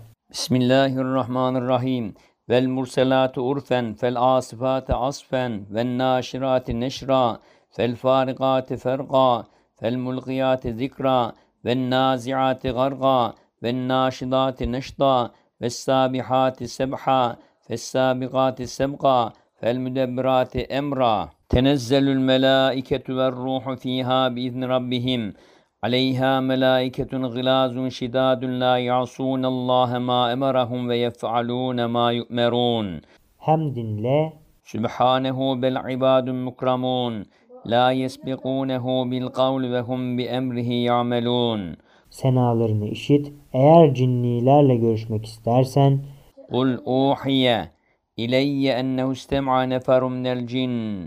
Bismillahirrahmanirrahim. Vel murselatu urfen, fel asifati asfen, ven naşirati neşra, fel farikati ferqa, fel mulkiyati zikra, ven naziati garga, ven naşidati neşda, ves sabihati sebha, fes sabikati sebqa, fel müdebbirati emra. Tenezzelül melâiketu ve ruhu fîhâ biizni rabbihim. Aleyha melaiketun gılazun şidadun la ya'sunallaha ma emarahum ve yef'alun ma yu'merun. Hem dinle. Sübhanehu bel ibadun mukramun. La yesbikunehu bil kavli ve hum bi emrihi ya'melun. Senalarını işit. Eğer cinnilerle görüşmek istersen Kul uhiye ileyye ennehu istem'a neferun minel cin.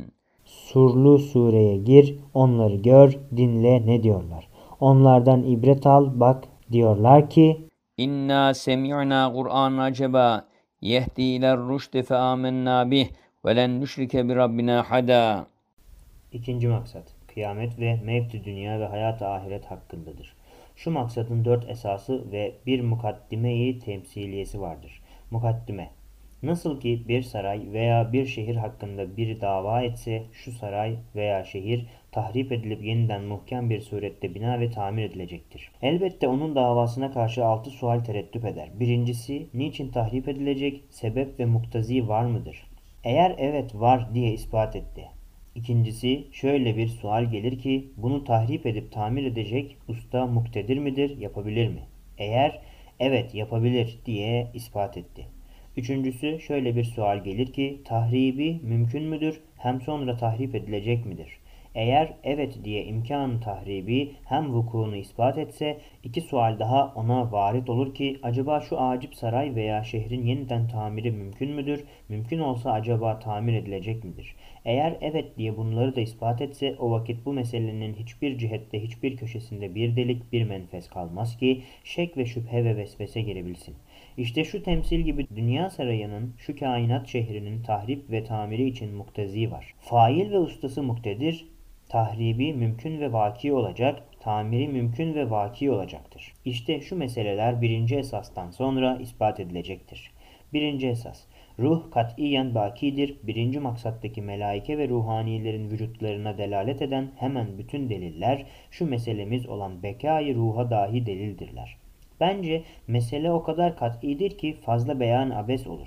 Surlu sureye gir, onları gör, dinle ne diyorlar. Onlardan ibret al, bak diyorlar ki İnna semi'na Kur'an acaba yehdi iler rüşdi fe amennâ bih ve len nüşrike bi rabbina hada. İkinci maksat, kıyamet ve mevt-i dünya ve hayat-ı ahiret hakkındadır. Şu maksadın dört esası ve bir mukaddime-i temsiliyesi vardır. Mukaddime: nasıl ki bir saray veya bir şehir hakkında biri dava etse, şu saray veya şehir tahrip edilip yeniden muhkem bir surette bina ve tamir edilecektir. Elbette onun davasına karşı altı sual tereddüt eder. Birincisi, niçin tahrip edilecek, sebep ve muktazi var mıdır? Eğer evet var diye ispat etti. İkincisi, şöyle bir sual gelir ki, bunu tahrip edip tamir edecek usta muktedir midir, yapabilir mi? Eğer evet yapabilir diye ispat etti. Üçüncüsü, şöyle bir sual gelir ki, tahribi mümkün müdür, hem sonra tahrip edilecek midir? Eğer evet diye imkan tahribi hem vukuunu ispat etse, iki sual daha ona varit olur ki, acaba şu acip saray veya şehrin yeniden tamiri mümkün müdür? Mümkün olsa acaba tamir edilecek midir? Eğer evet diye bunları da ispat etse, o vakit bu meselenin hiçbir cihette, hiçbir köşesinde bir delik, bir menfez kalmaz ki, şek ve şüphe ve vesvese girebilsin. İşte şu temsil gibi dünya sarayının, şu kainat şehrinin tahrip ve tamiri için muktezi var. Fail ve ustası muktedir, tahribi mümkün ve vaki olacak, tamiri mümkün ve vaki olacaktır. İşte şu meseleler birinci esastan sonra ispat edilecektir. Birinci esas, ruh katiyen bakidir. Birinci maksattaki melaike ve ruhanilerin vücutlarına delalet eden hemen bütün deliller şu meselemiz olan bekâ-i ruha dahi delildirler. Bence mesele o kadar kat'idir ki fazla beyan abes olur.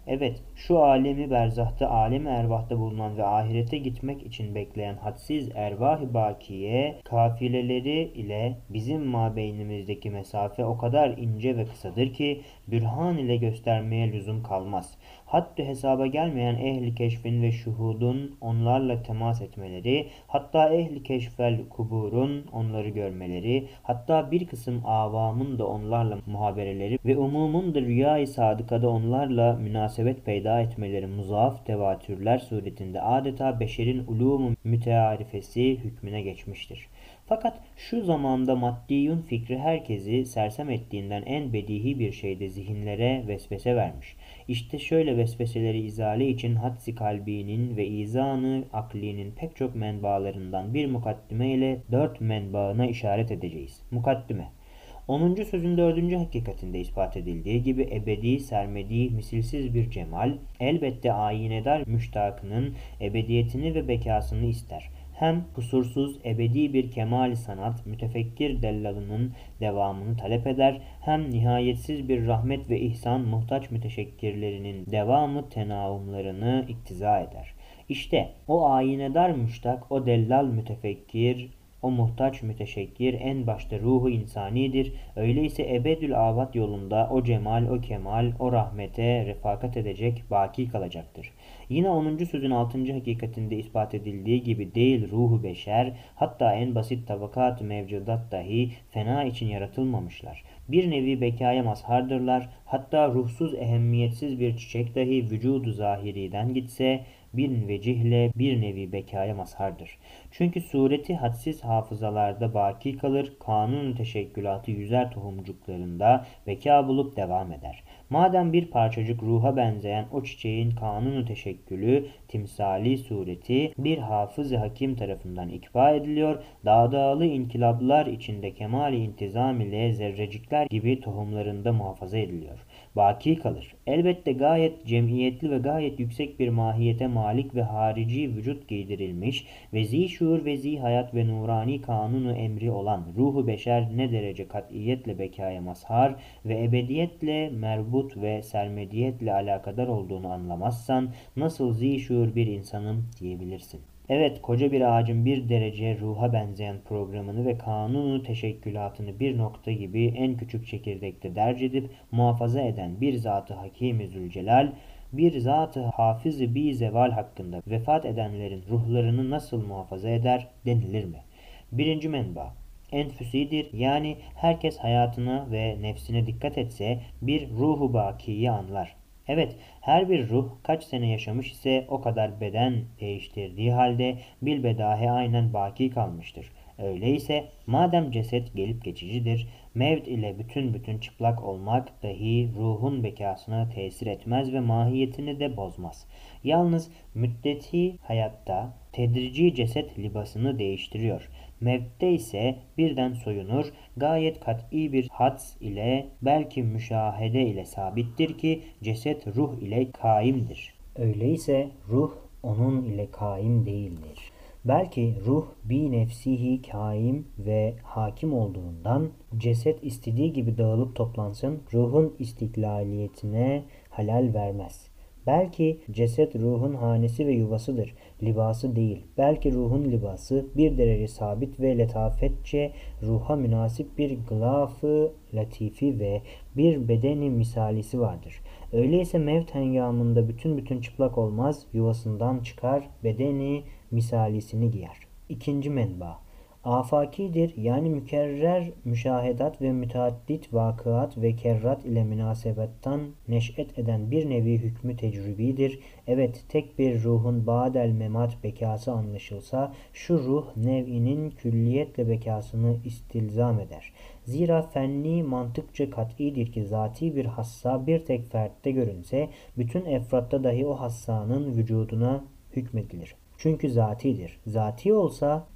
Evet, şu alemi berzahta, alemi ervahta bulunan ve ahirete gitmek için bekleyen hadsiz ervah-ı bakiye kafileleri ile bizim mabeynimizdeki mesafe o kadar ince ve kısadır ki bürhan ile göstermeye lüzum kalmaz. Hatta hesaba gelmeyen ehli keşfin ve şuhudun onlarla temas etmeleri, hatta ehli keşfel kuburun onları görmeleri, hatta bir kısım avamın da onlarla muhabereleri ve umumun da rüya-i sadıkada onlarla münasebet peyda etmeleri muzaaf tevatürler suretinde adeta beşerin ulûm-u mütearifesi hükmüne geçmiştir. Fakat şu zamanda maddiyun fikri herkesi sersem ettiğinden en bedihi bir şeyde zihinlere vesvese vermiş. İşte şöyle vesveseleri izale için hadsi kalbinin ve izanı aklinin pek çok menbalarından bir mukaddime ile dört menbaına işaret edeceğiz. Mukaddime. onuncu sözün dördüncü hakikatinde ispat edildiği gibi ebedi, sermedi, misilsiz bir cemal, elbette ayinedar müştakının ebediyetini ve bekasını ister. Hem kusursuz, ebedi bir kemal sanat, mütefekkir dellalının devamını talep eder, hem nihayetsiz bir rahmet ve ihsan muhtaç müteşekkirlerinin devamı tenavumlarını iktiza eder. İşte o ayinedar müştak, o dellal mütefekkir, o muhtaç müteşekkir en başta ruhu insanidir. Öyleyse ebedül avat yolunda o cemal, o kemal, o rahmete refakat edecek, baki kalacaktır. Yine onuncu sözün altıncı hakikatinde ispat edildiği gibi değil ruhu beşer, hatta en basit tabakat mevcudat dahi fena için yaratılmamışlar. Bir nevi bekaya mazhardırlar. Hatta ruhsuz, ehemmiyetsiz bir çiçek dahi vücudu zahiriden gitse bir vecihle bir nevi bekaya mazhardır. Çünkü sureti hadsiz hafızalarda baki kalır, kanun teşekkülatı yüzer tohumcuklarında beka bulup devam eder. Madem bir parçacık ruha benzeyen o çiçeğin kanunu teşekkülü, timsali sureti bir hafız-ı hakim tarafından ikfa ediliyor, dağdağlı inkılaplar içinde kemal-i intizam ile zerrecikler gibi tohumlarında muhafaza ediliyor. Baki kalır. Elbette gayet cemiyetli ve gayet yüksek bir mahiyete malik ve harici vücut giydirilmiş ve zi şuur ve zi hayat ve nurani kanunu emri olan ruhu beşer ne derece katiyetle bekaya mazhar ve ebediyetle merbut ve sermediyetle alakadar olduğunu anlamazsan nasıl zi şuur bir insanım diyebilirsin. Evet, koca bir ağacın bir derece ruha benzeyen programını ve kanunu teşekkülatını bir nokta gibi en küçük çekirdekte derc edip muhafaza eden bir zat-ı Hakim-i Zülcelal, bir zat-ı Hafız-ı bi zeval hakkında vefat edenlerin ruhlarını nasıl muhafaza eder denilir mi? Birinci menba. Enfüsidir, yani herkes hayatına ve nefsine dikkat etse bir ruhu bakiyi anlar. Evet, her bir ruh kaç sene yaşamış ise o kadar beden değiştirdiği halde bilbedahe aynen baki kalmıştır. Öyleyse madem ceset gelip geçicidir, mevt ile bütün bütün çıplak olmak dahi ruhun bekasına tesir etmez ve mahiyetini de bozmaz. Yalnız müddeti hayatta tedrici ceset libasını değiştiriyor. Mevtte ise birden soyunur, gayet kat'i bir hads ile belki müşahede ile sabittir ki ceset ruh ile kaimdir. Öyleyse ruh onun ile kaim değildir. Belki ruh bir nefsihi kaim ve hakim olduğundan ceset istediği gibi dağılıp toplansın, ruhun istiklaliyetine halal vermez. Belki ceset ruhun hanesi ve yuvasıdır, libası değil. Belki ruhun libası bir derece sabit ve letafetçe ruha münasip bir gılaf-ı latifi ve bir bedeni misalisi vardır. Öyleyse mevt hengamında bütün bütün çıplak olmaz, yuvasından çıkar, bedeni misalisini giyer. İkinci menba. Afakidir, yani mükerrer müşahedat ve müteaddit vakıat ve kerrat ile münasebettan neş'et eden bir nevi hükmü tecrübidir. Evet, tek bir ruhun ba'del memat bekası anlaşılsa, şu ruh nev'inin külliyetle bekasını istilzam eder. Zira fenni mantıkça kat'idir ki zati bir hassa bir tek fertte görünse, bütün efratta dahi o hassanın vücuduna hükmedilir. Çünkü zatidir. Zati olsa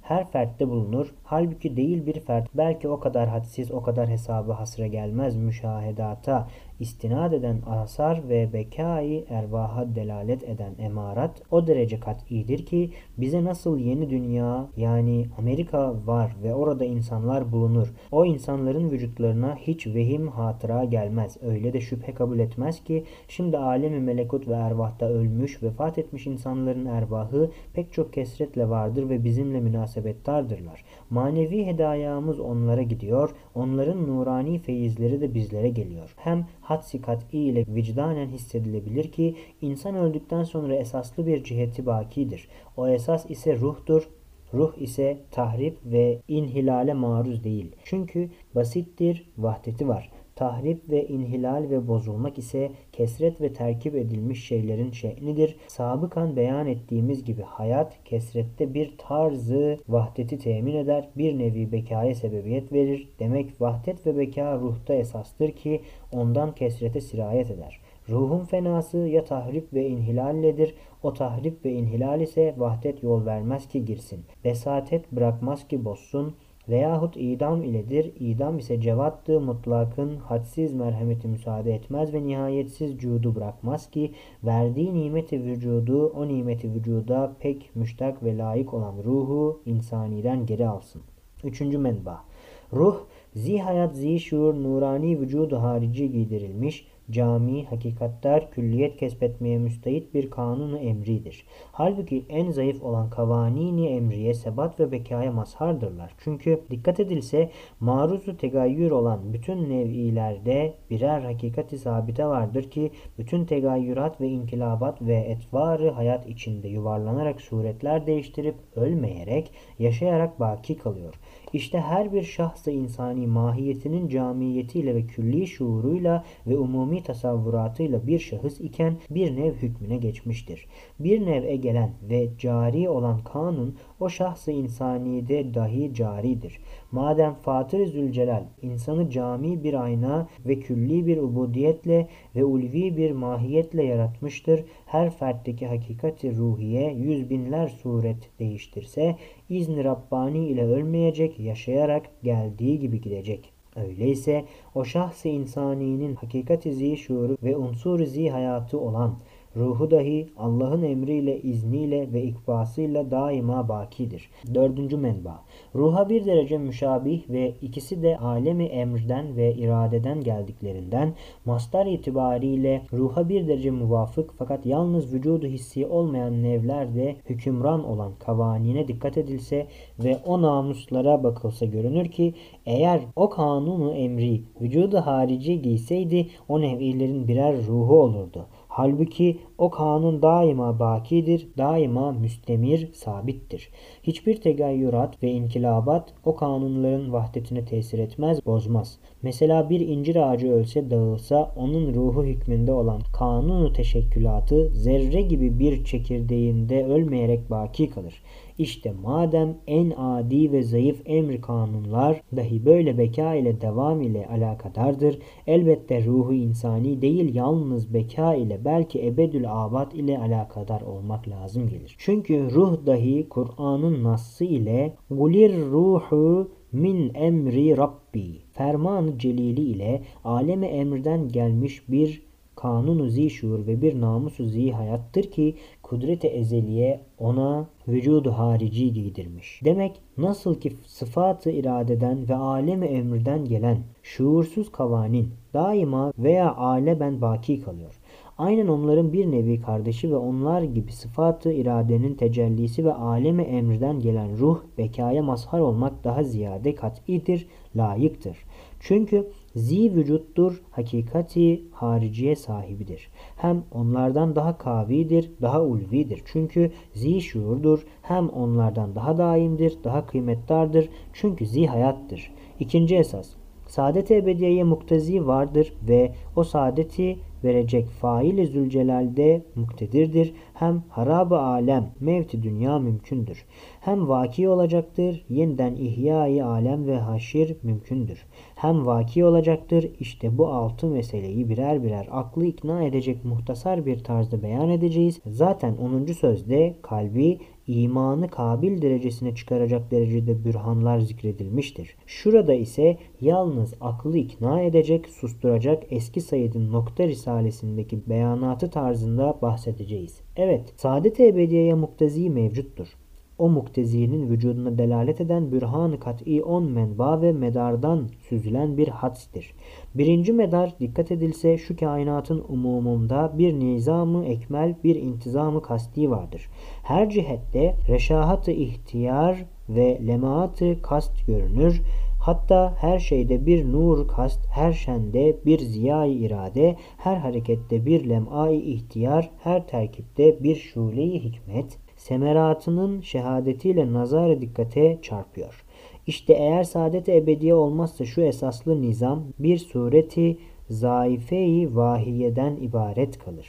her fertte bulunur. Halbuki değil bir fert belki o kadar hadsiz, o kadar hesabı hasra gelmez müşahedata istinad eden asar ve bekâi ervaha delalet eden emarat o derece kat'idir ki bize nasıl yeni dünya yani Amerika var ve orada insanlar bulunur. O insanların vücutlarına hiç vehim hatıra gelmez. Öyle de şüphe kabul etmez ki şimdi alemi melekut ve ervahta ölmüş, vefat etmiş insanların ervahı pek çok kesretle vardır ve bizimle münasebettardırlar. Manevi hedayamız onlara gidiyor, onların nurani feyizleri de bizlere geliyor. Hem hadsi kat'i ile vicdanen hissedilebilir ki insan öldükten sonra esaslı bir ciheti bakidir. O esas ise ruhtur. Ruh ise tahrip ve inhilale maruz değil. Çünkü basittir, vahdeti var. Tahrip ve inhilal ve bozulmak ise kesret ve terkip edilmiş şeylerin şe'nidir. Sabıkan beyan ettiğimiz gibi hayat kesrette bir tarzı vahdeti temin eder, bir nevi bekaya sebebiyet verir. Demek vahdet ve beka ruhta esastır ki ondan kesrete sirayet eder. Ruhun fenası ya tahrip ve inhilalledir. O tahrip ve inhilal ise vahdet yol vermez ki girsin. Besatet bırakmaz ki bozsun. Veyahut idam iledir. İdam ise cevattı mutlakın hadsiz merhameti müsaade etmez ve nihayetsiz cudu bırakmaz ki verdiği nimeti vücudu o nimeti vücuda pek müştak ve layık olan ruhu insaniden geri alsın. Üçüncü menba. Ruh, zi hayat zi şuur nurani vücudu harici giydirilmiş, cami, hakikatler, külliyet kesbetmeye müstahit bir kanunu emridir. Halbuki en zayıf olan kavanini emriye, sebat ve bekaya mazhardırlar. Çünkü dikkat edilse maruzu tegayyür olan bütün nev'ilerde birer hakikati sabite vardır ki bütün tegayyürat ve inkilabat ve etvarı hayat içinde yuvarlanarak suretler değiştirip ölmeyerek, yaşayarak baki kalıyor. İşte her bir şahs-ı insani mahiyetinin camiyetiyle ve külli şuuruyla ve umumi tasavvuratıyla bir şahıs iken bir nev hükmüne geçmiştir. Bir nev'e gelen ve cari olan kanun o şahs-ı insanide dahi caridir. Madem Fatır-ı Zülcelal insanı cami bir ayna ve külli bir ubudiyetle ve ulvi bir mahiyetle yaratmıştır, her fertteki hakikati ruhiye yüz binler suret değiştirse izni Rabbani ile ölmeyecek, yaşayarak geldiği gibi gidecek. Öyleyse o şahs-ı insaninin hakikati zi şuuru ve unsur-ı zi hayatı olan ruhu dahi Allah'ın emriyle, izniyle ve ikbasıyla daima bakidir. Dördüncü menba. Ruha bir derece müşabih ve ikisi de alemi emrden ve iradeden geldiklerinden mastar itibariyle ruha bir derece muvafık fakat yalnız vücudu hissi olmayan nevlerde hükümran olan kavanine dikkat edilse ve o namuslara bakılsa görünür ki eğer o kanunu emri vücudu harici giyseydi o nev'ilerin birer ruhu olurdu. Halbuki o kanun daima bakidir, daima müstemir, sabittir. Hiçbir tegayyürat ve inkilabat o kanunların vahdetine tesir etmez, bozmaz. Mesela bir incir ağacı ölse dağılsa onun ruhu hükmünde olan kanunu teşekkülatı zerre gibi bir çekirdeğinde ölmeyerek baki kalır. İşte madem en adi ve zayıf emri kanunlar dahi böyle beka ile devam ile alakadardır, elbette ruhu insani değil yalnız beka ile belki ebedül abad ile alakadar olmak lazım gelir. Çünkü ruh dahi Kur'an'ın nassı ile gulir ruhu min emri Rabbi ferman-ı celili ile aleme emrden gelmiş bir kanunu zi şuur ve bir namusu zi hayattır ki kudret-i ezeliye ona vücudu harici giydirmiş. Demek nasıl ki sıfat-ı iradeden ve alem-i emrden gelen şuursuz kavanin daima veya aleben baki kalıyor. Aynen onların bir nevi kardeşi ve onlar gibi sıfat-ı iradenin tecellisi ve alem-i emrden gelen ruh bekaya mazhar olmak daha ziyade kat'idir, layıktır. Çünkü zi vücuttur, hakikati hariciye sahibidir. Hem onlardan daha kavidir, daha ulvidir. Çünkü zi şuurdur. Hem onlardan daha daimdir, daha kıymetdardır. Çünkü zi hayattır. İkinci esas. Saadet-i ebediyeye muktezi vardır ve o saadeti verecek fail-i zülcelalde muktedirdir. Hem harab-ı alem, mevt-i dünya mümkündür. Hem vaki olacaktır, yeniden ihya-i alem ve haşir mümkündür. Hem vaki olacaktır, işte bu altı meseleyi birer birer aklı ikna edecek muhtasar bir tarzda beyan edeceğiz. Zaten onuncu sözde kalbi imanı kabil derecesine çıkaracak derecede bürhanlar zikredilmiştir. Şurada ise yalnız aklı ikna edecek, susturacak eski Said'in Nokta Risalesindeki beyanatı tarzında bahsedeceğiz. Evet, saadet-i ebediyeye muktezi mevcuttur. O muktezinin vücuduna delalet eden bürhan-ı kat'i on menba ve medardan süzülen bir hadstir. Birinci medar dikkat edilse şu kainatın umumunda bir nizam-ı ekmel, bir intizam-ı kasti vardır. Her cihette reşahat-ı ihtiyar ve lemaat-ı kast görünür. Hatta her şeyde bir nur kast, her şende bir ziya-i irade, her harekette bir lem'a-i ihtiyar, her terkipte bir şule-i hikmet, semeratının şehadetiyle nazar dikkate çarpıyor. İşte eğer saadet-i ebediye olmazsa şu esaslı nizam bir sureti zaife-i vahiyeden ibaret kalır.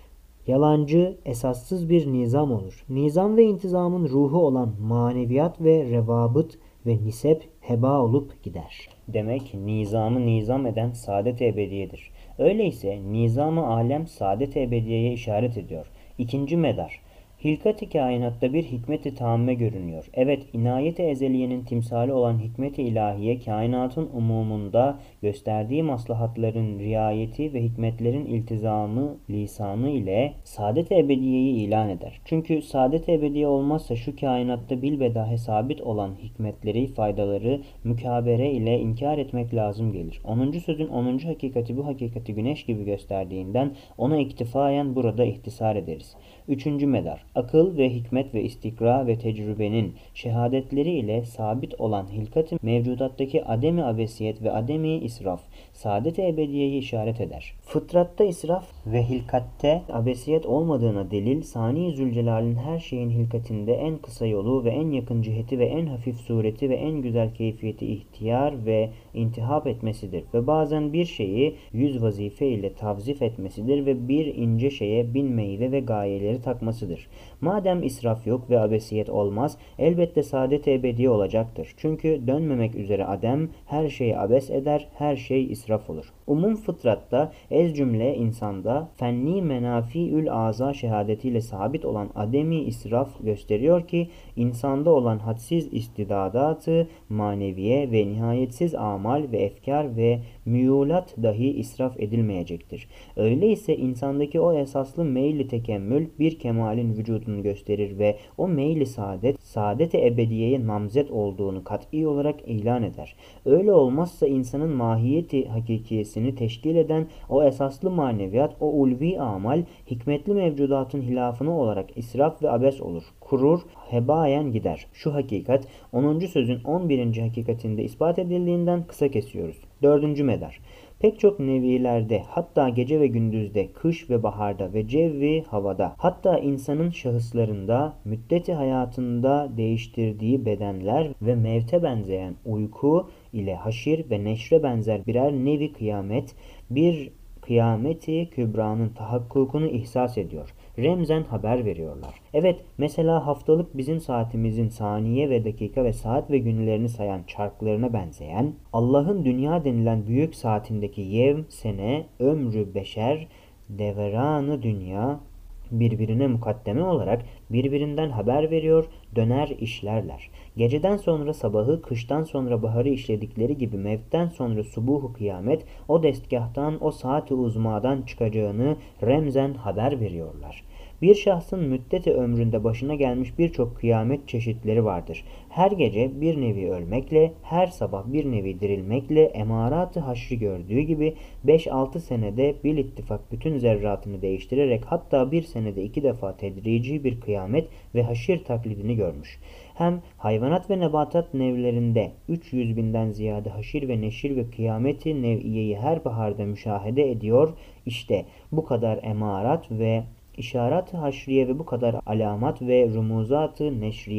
Yalancı, esassız bir nizam olur. Nizam ve intizamın ruhu olan maneviyat ve revabıt ve nisep heba olup gider. Demek nizamı nizam eden saadet-i ebediyedir. Öyleyse nizam-ı alem saadet-i ebediyeye işaret ediyor. İkinci medar. Hilkat-i kainatta bir hikmet-i tamme görünüyor. Evet, inayet-i ezeliyenin timsali olan hikmet-i ilahiye kainatın umumunda gösterdiği maslahatların riayeti ve hikmetlerin iltizamı lisanı ile saadet-i ebediyeyi ilan eder. Çünkü saadet-i ebediye olmazsa şu kainatta bilbedahe sabit olan hikmetleri, faydaları mükabere ile inkar etmek lazım gelir. onuncu sözün onuncu hakikati bu hakikati güneş gibi gösterdiğinden ona iktifayen burada ihtisar ederiz. Üçüncü medar. Akıl ve hikmet ve istikra ve tecrübenin şehadetleri ile sabit olan hilkat-ı mevcudattaki ademi abesiyet ve ademi israf, saadet-i ebediyeyi işaret eder. Fıtratta israf ve hilkatte abesiyet olmadığına delil, Sani Zülcelal'in her şeyin hilkatinde en kısa yolu ve en yakın ciheti ve en hafif sureti ve en güzel keyfiyeti ihtiyar ve intihap etmesidir. Ve bazen bir şeyi yüz vazife ile tavzif etmesidir ve bir ince şeye bin meyve ve gayeleri takmasıdır. Madem israf yok ve abesiyet olmaz, elbette saadet-i ebedi olacaktır. Çünkü dönmemek üzere adem her şeyi abes eder, her şey israf olur. Umum fıtratta, ez cümle insanda, fenni menafiül aza şehadetiyle sabit olan ademi israf gösteriyor ki, insanda olan hadsiz istidadatı, maneviye ve nihayetsiz amal ve efkar ve müyulat dahi israf edilmeyecektir. Öyleyse insandaki o esaslı meyli tekemmül bir kemalin vücudunu gösterir ve o meyli saadet, saadet-i ebediyeye namzet olduğunu kat'i olarak ilan eder. Öyle olmazsa insanın mahiyeti hakikiyesini teşkil eden o esaslı maneviyat, o ulvi amal, hikmetli mevcudatın hilafını olarak israf ve abes olur. Kurur, hebayen gider. Şu hakikat onuncu sözün on birinci hakikatinde ispat edildiğinden kısa kesiyoruz. Dördüncü medar. Pek çok nevilerde, hatta gece ve gündüzde, kış ve baharda ve cevvi havada, hatta insanın şahıslarında, müddeti hayatında değiştirdiği bedenler ve mevte benzeyen uyku ile haşir ve neşre benzer birer nevi kıyamet, bir kıyameti kübranın tahakkukunu ihsas ediyor. Remzen haber veriyorlar. Evet, mesela haftalık bizim saatimizin saniye ve dakika ve saat ve günlerini sayan çarklarına benzeyen, Allah'ın dünya denilen büyük saatindeki yev, sene, ömrü beşer, deveranı dünya birbirine mukaddeme olarak birbirinden haber veriyor, döner işlerler. Geceden sonra sabahı, kıştan sonra baharı işledikleri gibi mevtten sonra subuhu kıyamet o destgahtan, o saat-i uzmadan çıkacağını remzen haber veriyorlar. Bir şahsın müddeti ömründe başına gelmiş birçok kıyamet çeşitleri vardır. Her gece bir nevi ölmekle, her sabah bir nevi dirilmekle emarat-ı haşri gördüğü gibi beş altı senede bil ittifak bütün zerratını değiştirerek hatta bir senede iki defa tedrici bir kıyamet ve haşir taklidini görmüş. Hem hayvanat ve nebatat nevlerinde üç yüz binden ziyade haşir ve neşir ve kıyameti nev'iyeyi her baharda müşahede ediyor. İşte bu kadar emarat ve İşaret-i haşriye ve bu kadar alamat ve rumuzat-ı neşriye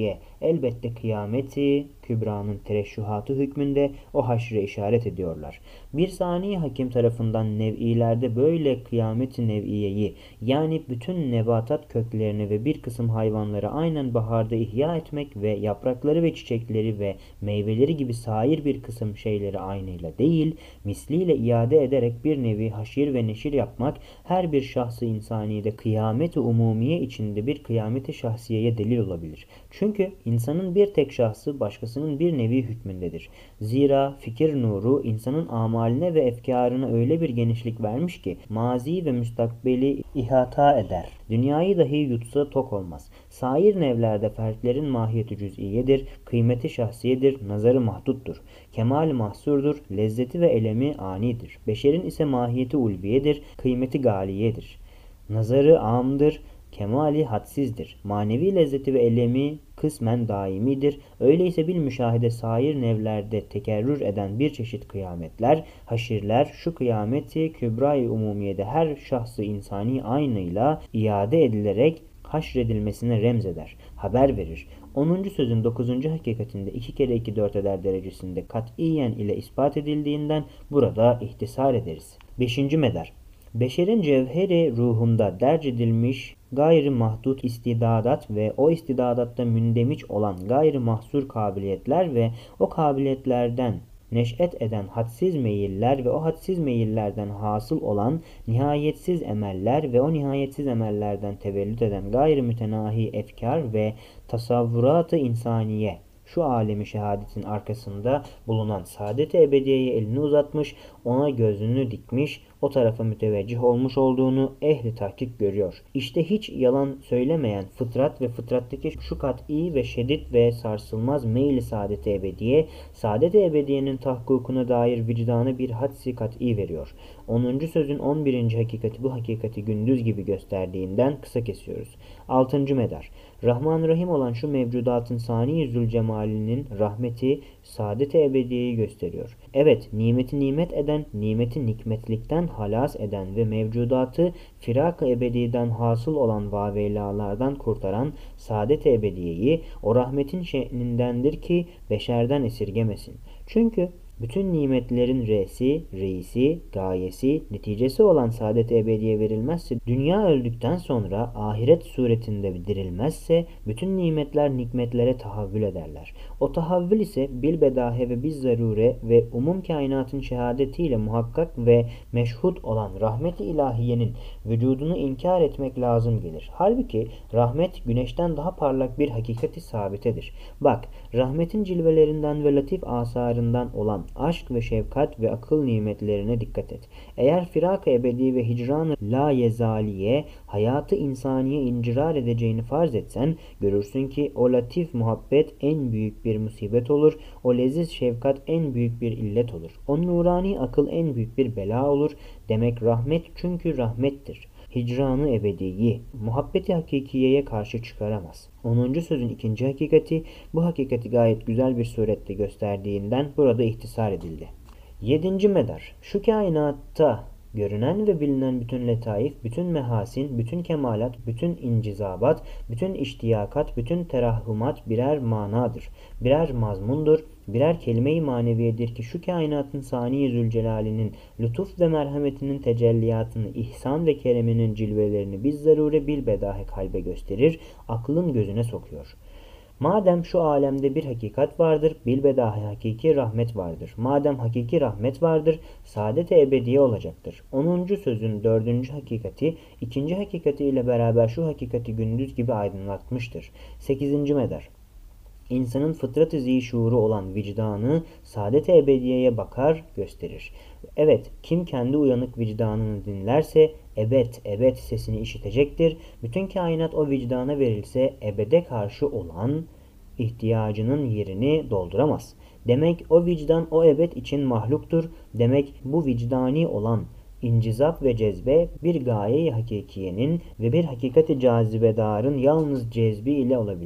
elbette kıyameti kübranın tereşşuhatı hükmünde o haşre işaret ediyorlar. Bir sani hakim tarafından nev'ilerde böyle kıyameti nev'iyeyi, yani bütün nebatat köklerini ve bir kısım hayvanları aynen baharda ihya etmek ve yaprakları ve çiçekleri ve meyveleri gibi sair bir kısım şeyleri aynıyla değil, misliyle iade ederek bir nevi haşir ve neşir yapmak, her bir şahsı insanide kıyameti umumiye içinde bir kıyameti şahsiyeye delil olabilir. Çünkü insanın bir tek şahsı başkasının bir nevi hükmündedir. Zira fikir nuru insanın amaline ve efkarına öyle bir genişlik vermiş ki mazi ve müstakbeli ihata eder. Dünyayı dahi yutsa tok olmaz. Sair nevlerde fertlerin mahiyeti cüz'iyedir, kıymeti şahsiyedir, nazarı mahduttur. Kemal mahsurdur, lezzeti ve elemi anidir. Beşerin ise mahiyeti ulviyedir, kıymeti galiyedir. Nazarı amdır, kemali hadsizdir. Manevi lezzeti ve elemi kısmen daimidir. Öyleyse bil müşahede sair nevlerde tekerrür eden bir çeşit kıyametler, haşirler şu kıyameti kübra-i umumiyede her şahsı insani aynıyla iade edilerek haşredilmesine remzeder, haber verir. onuncu sözün dokuzuncu hakikatinde iki kere iki dört eder derecesinde kat'iyen ile ispat edildiğinden burada ihtisar ederiz. beşinci medar. Beşerin cevheri ruhunda derc edilmiş gayri mahdut istidadat ve o istidadatta mündemiş olan gayri mahsur kabiliyetler ve o kabiliyetlerden neş'et eden hadsiz meyiller ve o hadsiz meyillerden hasıl olan nihayetsiz emeller ve o nihayetsiz emellerden tevellüt eden gayri mütenahi efkar ve tasavvurat-ı insaniye, şu alemi şehadetin arkasında bulunan saadet-i ebediyeye elini uzatmış, ona gözünü dikmiş, o tarafa müteveccih olmuş olduğunu ehli tahkik görüyor. İşte hiç yalan söylemeyen fıtrat ve fıtrattaki şu kat'i ve şedid ve sarsılmaz meyli saadet-i ebediye, saadet-i ebediyenin tahkukuna dair vicdanı bir hadsi kat'i veriyor. onuncu sözün on birinci hakikati bu hakikati gündüz gibi gösterdiğinden kısa kesiyoruz. altıncı medar. Rahman Rahim olan şu mevcudatın sani zülcemalinin rahmeti saadet-i ebediyeyi gösteriyor. Evet, nimeti nimet eden, nimeti nikmetlikten halas eden ve mevcudatı firak-ı ebediden hasıl olan vaveylalardan kurtaran saadet-i ebediyeyi o rahmetin şe'nindendir ki beşerden esirgemesin. Çünkü bütün nimetlerin re'si, reisi, gayesi, neticesi olan saadet-i ebediye verilmezse, dünya öldükten sonra ahiret suretinde dirilmezse, bütün nimetler nikmetlere tahavvül ederler. O tahavvül ise bilbedahe ve bizzarure ve umum kainatın şehadetiyle muhakkak ve meşhud olan rahmet-i ilahiyenin vücudunu inkar etmek lazım gelir. Halbuki rahmet güneşten daha parlak bir hakikati sabitedir. Bak, rahmetin cilvelerinden ve latif asarından olan aşk ve şefkat ve akıl nimetlerine dikkat et. Eğer firak-ı ebedi ve hicran-ı la yezaliye hayatı insaniye incirar edeceğini farz etsen, görürsün ki o latif muhabbet en büyük bir musibet olur, o leziz şefkat en büyük bir illet olur. O nurani akıl en büyük bir bela olur. Demek rahmet çünkü rahmettir. Hicranı ebediyi, muhabbeti hakikiyeye karşı çıkaramaz. onuncu sözün ikinci hakikati, bu hakikati gayet güzel bir surette gösterdiğinden burada ihtisar edildi. yedinci medar. Şu kainatta görünen ve bilinen bütün letaif, bütün mehasin, bütün kemalat, bütün incizabat, bütün iştiyakat, bütün terahhumat birer manadır, birer mazmundur, birer kelime-i maneviyedir ki şu kainatın sani zülcelalinin lütuf ve merhametinin tecelliyatını, ihsan ve kereminin cilvelerini biz zarure bilbedahe kalbe gösterir, aklın gözüne sokuyor. Madem şu alemde bir hakikat vardır, bilbedahe hakiki rahmet vardır. Madem hakiki rahmet vardır, saadet-i ebediye olacaktır. onuncu sözün dördüncü hakikati, ikinci hakikati ile beraber şu hakikati gündüz gibi aydınlatmıştır. sekizinci medar. İnsanın fıtrat-ı zîşûru olan vicdanı saadet-i ebediyeye bakar, gösterir. Evet, kim kendi uyanık vicdanını dinlerse ebed, ebed sesini işitecektir. Bütün kainat o vicdana verilse ebede karşı olan ihtiyacının yerini dolduramaz. Demek o vicdan o ebed için mahluktur. Demek bu vicdani olan İncizap ve cezbe bir gaye-i hakikiyenin ve bir hakikati cazibedarın yalnız cezbi ile olabilir.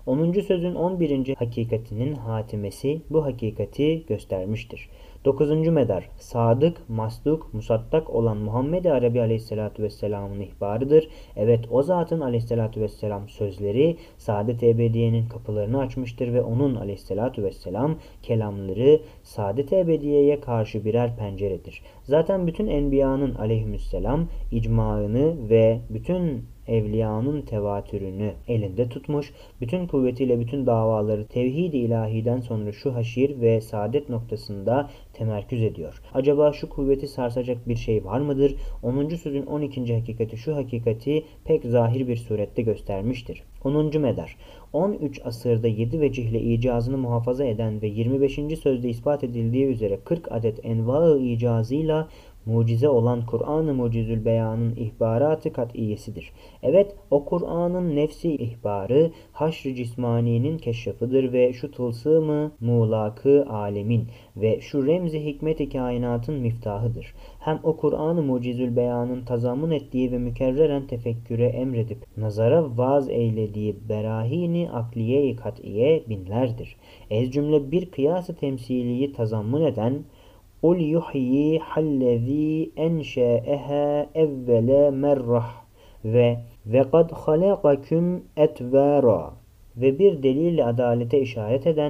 onuncu sözün on birinci hakikatinin hatimesi bu hakikati göstermiştir. dokuzuncu medar, sadık, masduk, musaddak olan Muhammed-i Arabi Aleyhisselatü Vesselam'ın ihbarıdır. Evet, o zatın Aleyhisselatü Vesselam sözleri Saadet-i Ebediye'nin kapılarını açmıştır ve onun Aleyhisselatü Vesselam kelamları Saadet-i Ebediye'ye karşı birer penceredir. Zaten bütün enbiyanın aleyhisselam icmaını ve bütün evliyanın tevatürünü elinde tutmuş, bütün kuvvetiyle bütün davaları tevhid-i ilahiden sonra şu haşir ve saadet noktasında temerküz ediyor. Acaba şu kuvveti sarsacak bir şey var mıdır? onuncu sözün on ikinci hakikati şu hakikati pek zahir bir surette göstermiştir. onuncu medar, on üç asırda yedi vecihle icazını muhafaza eden ve yirmi beşinci sözde ispat edildiği üzere kırk adet enva-ı icazıyla mucize olan Kur'an-ı Mucizül Beyan'ın ihbaratı kat'iyesidir. Evet, o Kur'an'ın nefsi ihbarı haşr-ı cismaninin keşrafıdır ve şu tılsımı muğlakı alemin ve şu remzi hikmet-i kainatın miftahıdır. Hem o Kur'an-ı Mucizül Beyan'ın tazammun ettiği ve mükerreren tefekküre emredip nazara vaz eylediği berahini akliye-i kat'iye binlerdir. Ez cümle bir kıyas-ı temsiliyi tazammun eden قُلْ يُحْيِي حَلَّذ۪ي اَنْشَاءَهَا اَوَّلَ merrah ve وَقَدْ خَلَقَكُمْ اَتْوَارًا ve bir delil adalete işaret eden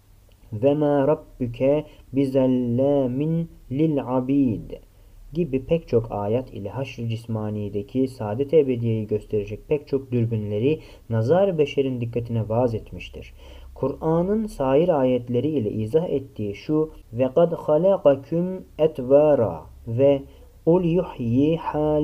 وَمَا رَبُّكَ بِزَلَّامٍ لِلْعَب۪يدِ gibi pek çok ayet ile haşr-ı cismanideki saadet-i ebediyeyi gösterecek pek çok dürbünleri nazar beşerin dikkatine vaaz etmiştir. Kur'an'ın sair ayetleri ile izah ettiği şu ve kad halakakum etvara ve ul yuhyi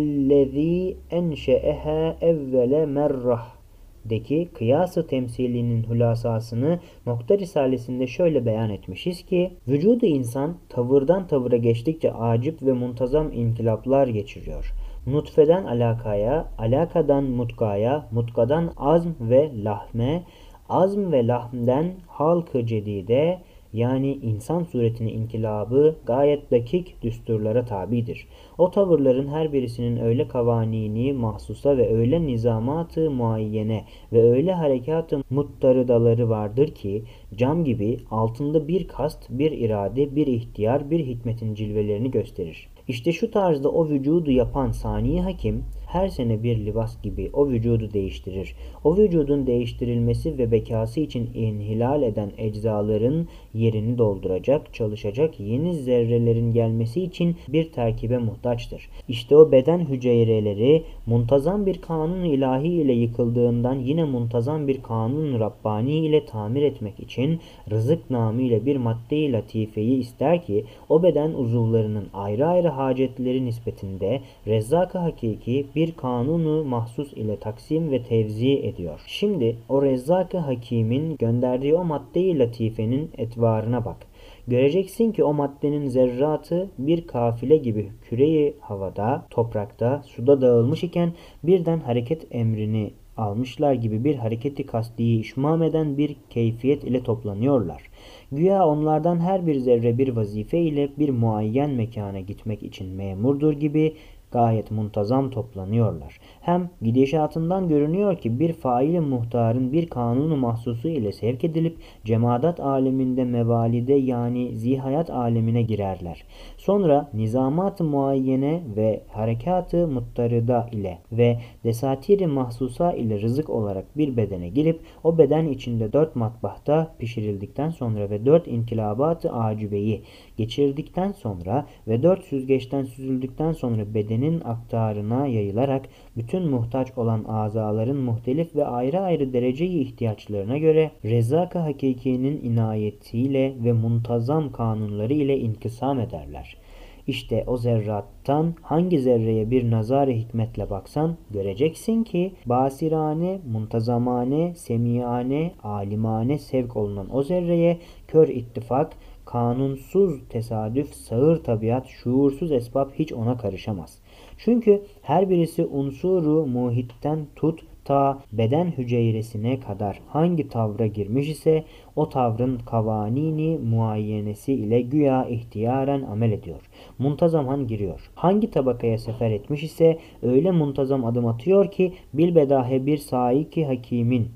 hallezî enşe'eha evvele merrah deki kıyas-ı temsilinin hülasasını Nokta Risalesi'nde şöyle beyan etmişiz ki vücudu insan tavırdan tavıra geçtikçe acip ve muntazam inkılaplar geçiriyor. Nutfeden alakaya, alakadan mutkaya, mutkadan azm ve lahme, azm ve lahmden halk-ı cedide yani insan suretine inkılabı gayet dakik düsturlara tabidir. O tavırların her birisinin öyle kavanini mahsusa ve öyle nizamat-ı muayyene ve öyle harekat-ı muttarıdaları vardır ki cam gibi altında bir kast, bir irade, bir ihtiyar, bir hikmetin cilvelerini gösterir. İşte şu tarzda o vücudu yapan sani hakim her sene bir libas gibi o vücudu değiştirir. O vücudun değiştirilmesi ve bekası için inhilal eden eczaların yerini dolduracak, çalışacak yeni zerrelerin gelmesi için bir terkibe muhtaçtır. İşte o beden hücreleri muntazam bir kanun ilahi ile yıkıldığından yine muntazam bir kanun Rabbani ile tamir etmek için rızık namıyla bir madde-i latifeyi ister ki o beden uzuvlarının ayrı ayrı hacetleri nispetinde Rezzak-ı Hakiki bir kanunu mahsus ile taksim ve tevzi ediyor. Şimdi o Rezzak-ı Hakim'in gönderdiği o madde-i latifenin etvarına bak. Göreceksin ki o maddenin zerratı bir kafile gibi küreyi havada, toprakta, suda dağılmış iken birden hareket emrini almışlar gibi bir hareketi kasti işmam eden bir keyfiyet ile toplanıyorlar. Güya onlardan her bir zerre bir vazife ile bir muayyen mekana gitmek için memurdur gibi gayet muntazam toplanıyorlar. Hem gidişatından görünüyor ki bir faili muhtarın bir kanunu mahsusu ile sevk edilip cemadat aleminde mevalide yani zihayat alemine girerler. Sonra nizamat-ı muayyene ve harekat-ı muttarıda ile ve desatir-i mahsusa ile rızık olarak bir bedene girip o beden içinde dört matbahta pişirildikten sonra ve dört inkilabat-ı acibeyi geçirdikten sonra ve dört süzgeçten süzüldükten sonra bedenin aktarına yayılarak bütün muhtaç olan azaların muhtelif ve ayrı ayrı dereceyi ihtiyaçlarına göre Rezzak-ı Hakiki'nin inayetiyle ve muntazam kanunları ile inkısam ederler. İşte o zerrattan hangi zerreye bir nazar-ı hikmetle baksan göreceksin ki basirane, muntazamane, semiyane, alimane sevk olunan o zerreye kör ittifak, kanunsuz tesadüf, sağır tabiat, şuursuz esbab hiç ona karışamaz. Çünkü her birisi unsuru muhitten tut ta beden hücresine kadar hangi tavra girmiş ise o tavrın kavanini muayyenesi ile güya ihtiyaren amel ediyor. Muntazaman giriyor. Hangi tabakaya sefer etmiş ise öyle muntazam adım atıyor ki bilbedahe bir saiki hakimin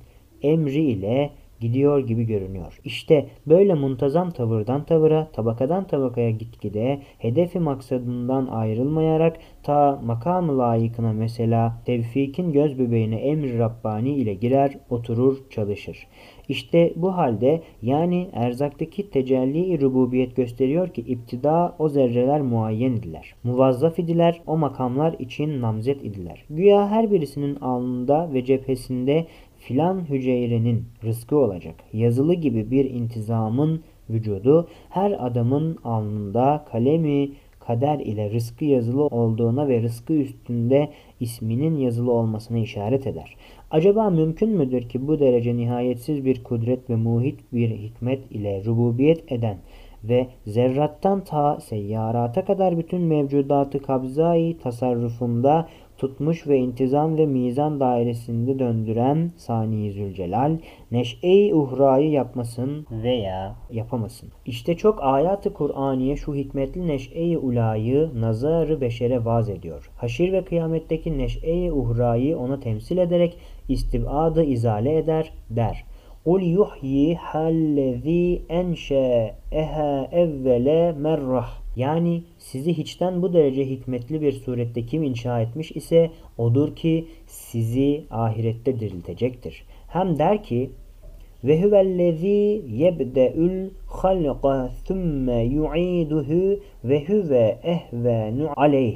emri ile gidiyor gibi görünüyor. İşte böyle muntazam tavırdan tavıra, tabakadan tabakaya gitgide, hedefi maksadından ayrılmayarak ta makam-ı layıkına mesela tevfikin göz bebeğine emri Rabbani ile girer, oturur, çalışır. İşte bu halde yani erzaktaki tecelli-i rububiyet gösteriyor ki iptida o zerreler muayyen idiler. Muvazzaf idiler, o makamlar için namzet idiler. Güya her birisinin alnında ve cephesinde filan hücrenin rızkı olacak. Yazılı gibi bir intizamın vücudu her adamın alnında kalemi kader ile rızkı yazılı olduğuna ve rızkı üstünde isminin yazılı olmasına işaret eder. Acaba mümkün müdür ki bu derece nihayetsiz bir kudret ve muhit bir hikmet ile rububiyet eden ve zerrattan ta seyyarata kadar bütün mevcudatı kabzayı tasarrufunda tutmuş ve intizam ve mizan dairesinde döndüren Sani Zülcelal, neş'e-i uhrayı yapmasın veya yapamasın. İşte çok ayat-ı Kur'aniye şu hikmetli neş'e-i ulayı nazar-ı beşere vaz ediyor. Haşir ve kıyametteki neş'e-i uhrayı ona temsil ederek istibad-ı izale eder, der. قُلْ يُحْيِيهَا الَّذ۪ي اَنْشَأَهَا اَوَّلَ مَرَّةٍ Yani sizi hiçten bu derece hikmetli bir surette kim inşa etmiş ise odur ki sizi ahirette diriltecektir. Hem der ki ve huvellezî yebde'ül halqa thumme yu'iduhu ve huve ehvenu aleyh.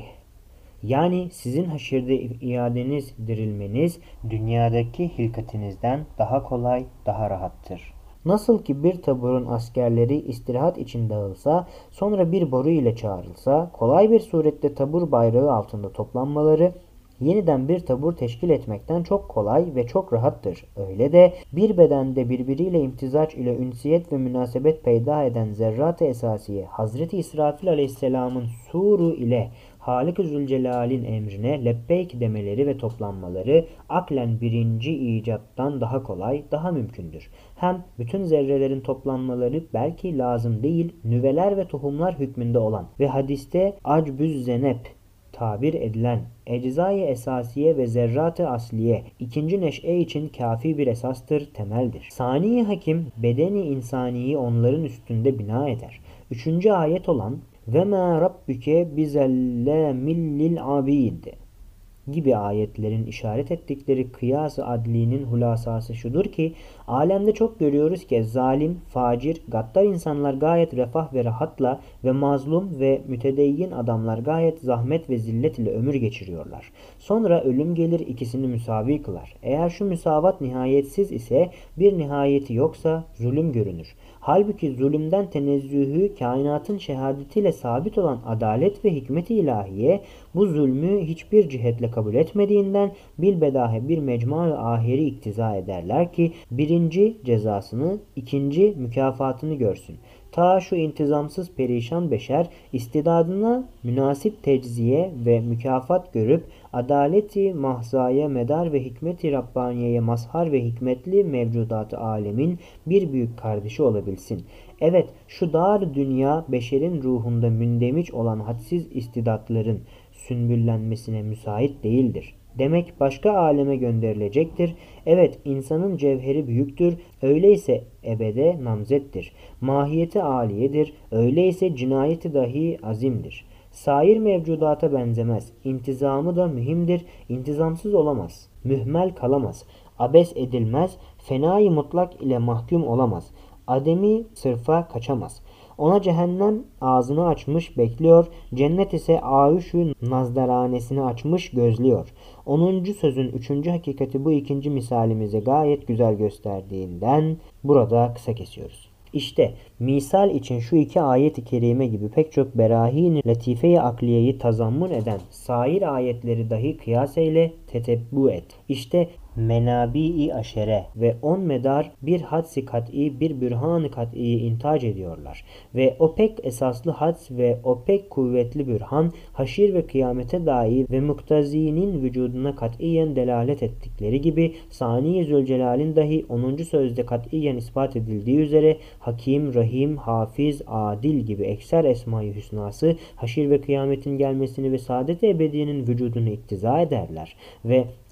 Yani sizin haşirde iadeniz, dirilmeniz dünyadaki hilkatinizden daha kolay, daha rahattır. Nasıl ki bir taburun askerleri istirahat için dağılsa, sonra bir boru ile çağrılsa, kolay bir surette tabur bayrağı altında toplanmaları, yeniden bir tabur teşkil etmekten çok kolay ve çok rahattır. Öyle de bir bedende birbiriyle imtizaç ile ünsiyet ve münasebet peyda eden zerrat-ı esasiye, Hazreti İsrafil aleyhisselamın suru ile Halik-i Zülcelal'in emrine lebbeyk demeleri ve toplanmaları aklen birinci icattan daha kolay, daha mümkündür. Hem bütün zerrelerin toplanmaları belki lazım değil, nüveler ve tohumlar hükmünde olan ve hadiste acbüz zenep tabir edilen eczai esasiye ve zerrat-ı asliye ikinci neş'e için kafi bir esastır, temeldir. Sani Hakim bedeni insaniyi onların üstünde bina eder. Üçüncü ayet olan ve ma rabbuke bizellamil lil abid gibi ayetlerin işaret ettikleri kıyas-ı adlinin hulasası şudur ki alemde çok görüyoruz ki zalim, facir, gaddar insanlar gayet refah ve rahatla ve mazlum ve mütedeyyin adamlar gayet zahmet ve zillet ile ömür geçiriyorlar. Sonra ölüm gelir ikisini müsavi kılar. Eğer şu müsavat nihayetsiz ise bir nihayeti yoksa zulüm görünür. Halbuki zulümden tenezzühü kainatın şehadetiyle sabit olan adalet ve hikmet-i ilahiye bu zulmü hiçbir cihetle kabul etmediğinden bilbedahe bir mecmu-i ahiri iktiza ederler ki birinci cezasını, ikinci mükafatını görsün. Ta şu intizamsız perişan beşer istidadına münasip tecziye ve mükafat görüp adaleti mahzaya medar ve hikmeti Rabbaniyeye mazhar ve hikmetli mevcudat-ı alemin bir büyük kardeşi olabilsin. Evet, şu dar dünya beşerin ruhunda mündemiş olan hadsiz istidatların sünbüllenmesine müsait değildir. Demek başka aleme gönderilecektir. Evet, insanın cevheri büyüktür. Öyleyse ebede namzettir. Mahiyeti aliyedir. Öyleyse cinayeti dahi azimdir. Sair mevcudata benzemez. İntizamı da mühimdir. İntizamsız olamaz. Mühmel kalamaz. Abes edilmez. Fenai mutlak ile mahkum olamaz. Ademi sırfa kaçamaz. Ona cehennem ağzını açmış bekliyor, cennet ise ağuşu nazdaranesini açmış gözlüyor. Onuncu sözün üçüncü hakikati bu ikinci misalimize gayet güzel gösterdiğinden burada kısa kesiyoruz. İşte misal için şu iki ayet-i kerime gibi pek çok berahin-i latife-i akliyeyi tazammun eden sair ayetleri dahi kıyas eyle, tetebbu et. İşte menabi-i aşere ve on medar bir hadsi kat'i bir bürhan-ı kat'iyi intac ediyorlar. Ve o pek esaslı hads ve o pek kuvvetli bürhan haşir ve kıyamete dair ve muktazinin vücuduna kat'iyen delalet ettikleri gibi Sani Zülcelal'in dahi onuncu sözde kat'iyen ispat edildiği üzere Hakim, Rahim, Hafiz, Adil gibi ekser esma-i hüsnası haşir ve kıyametin gelmesini ve saadet-i ebediyenin vücudunu iktiza ederler ve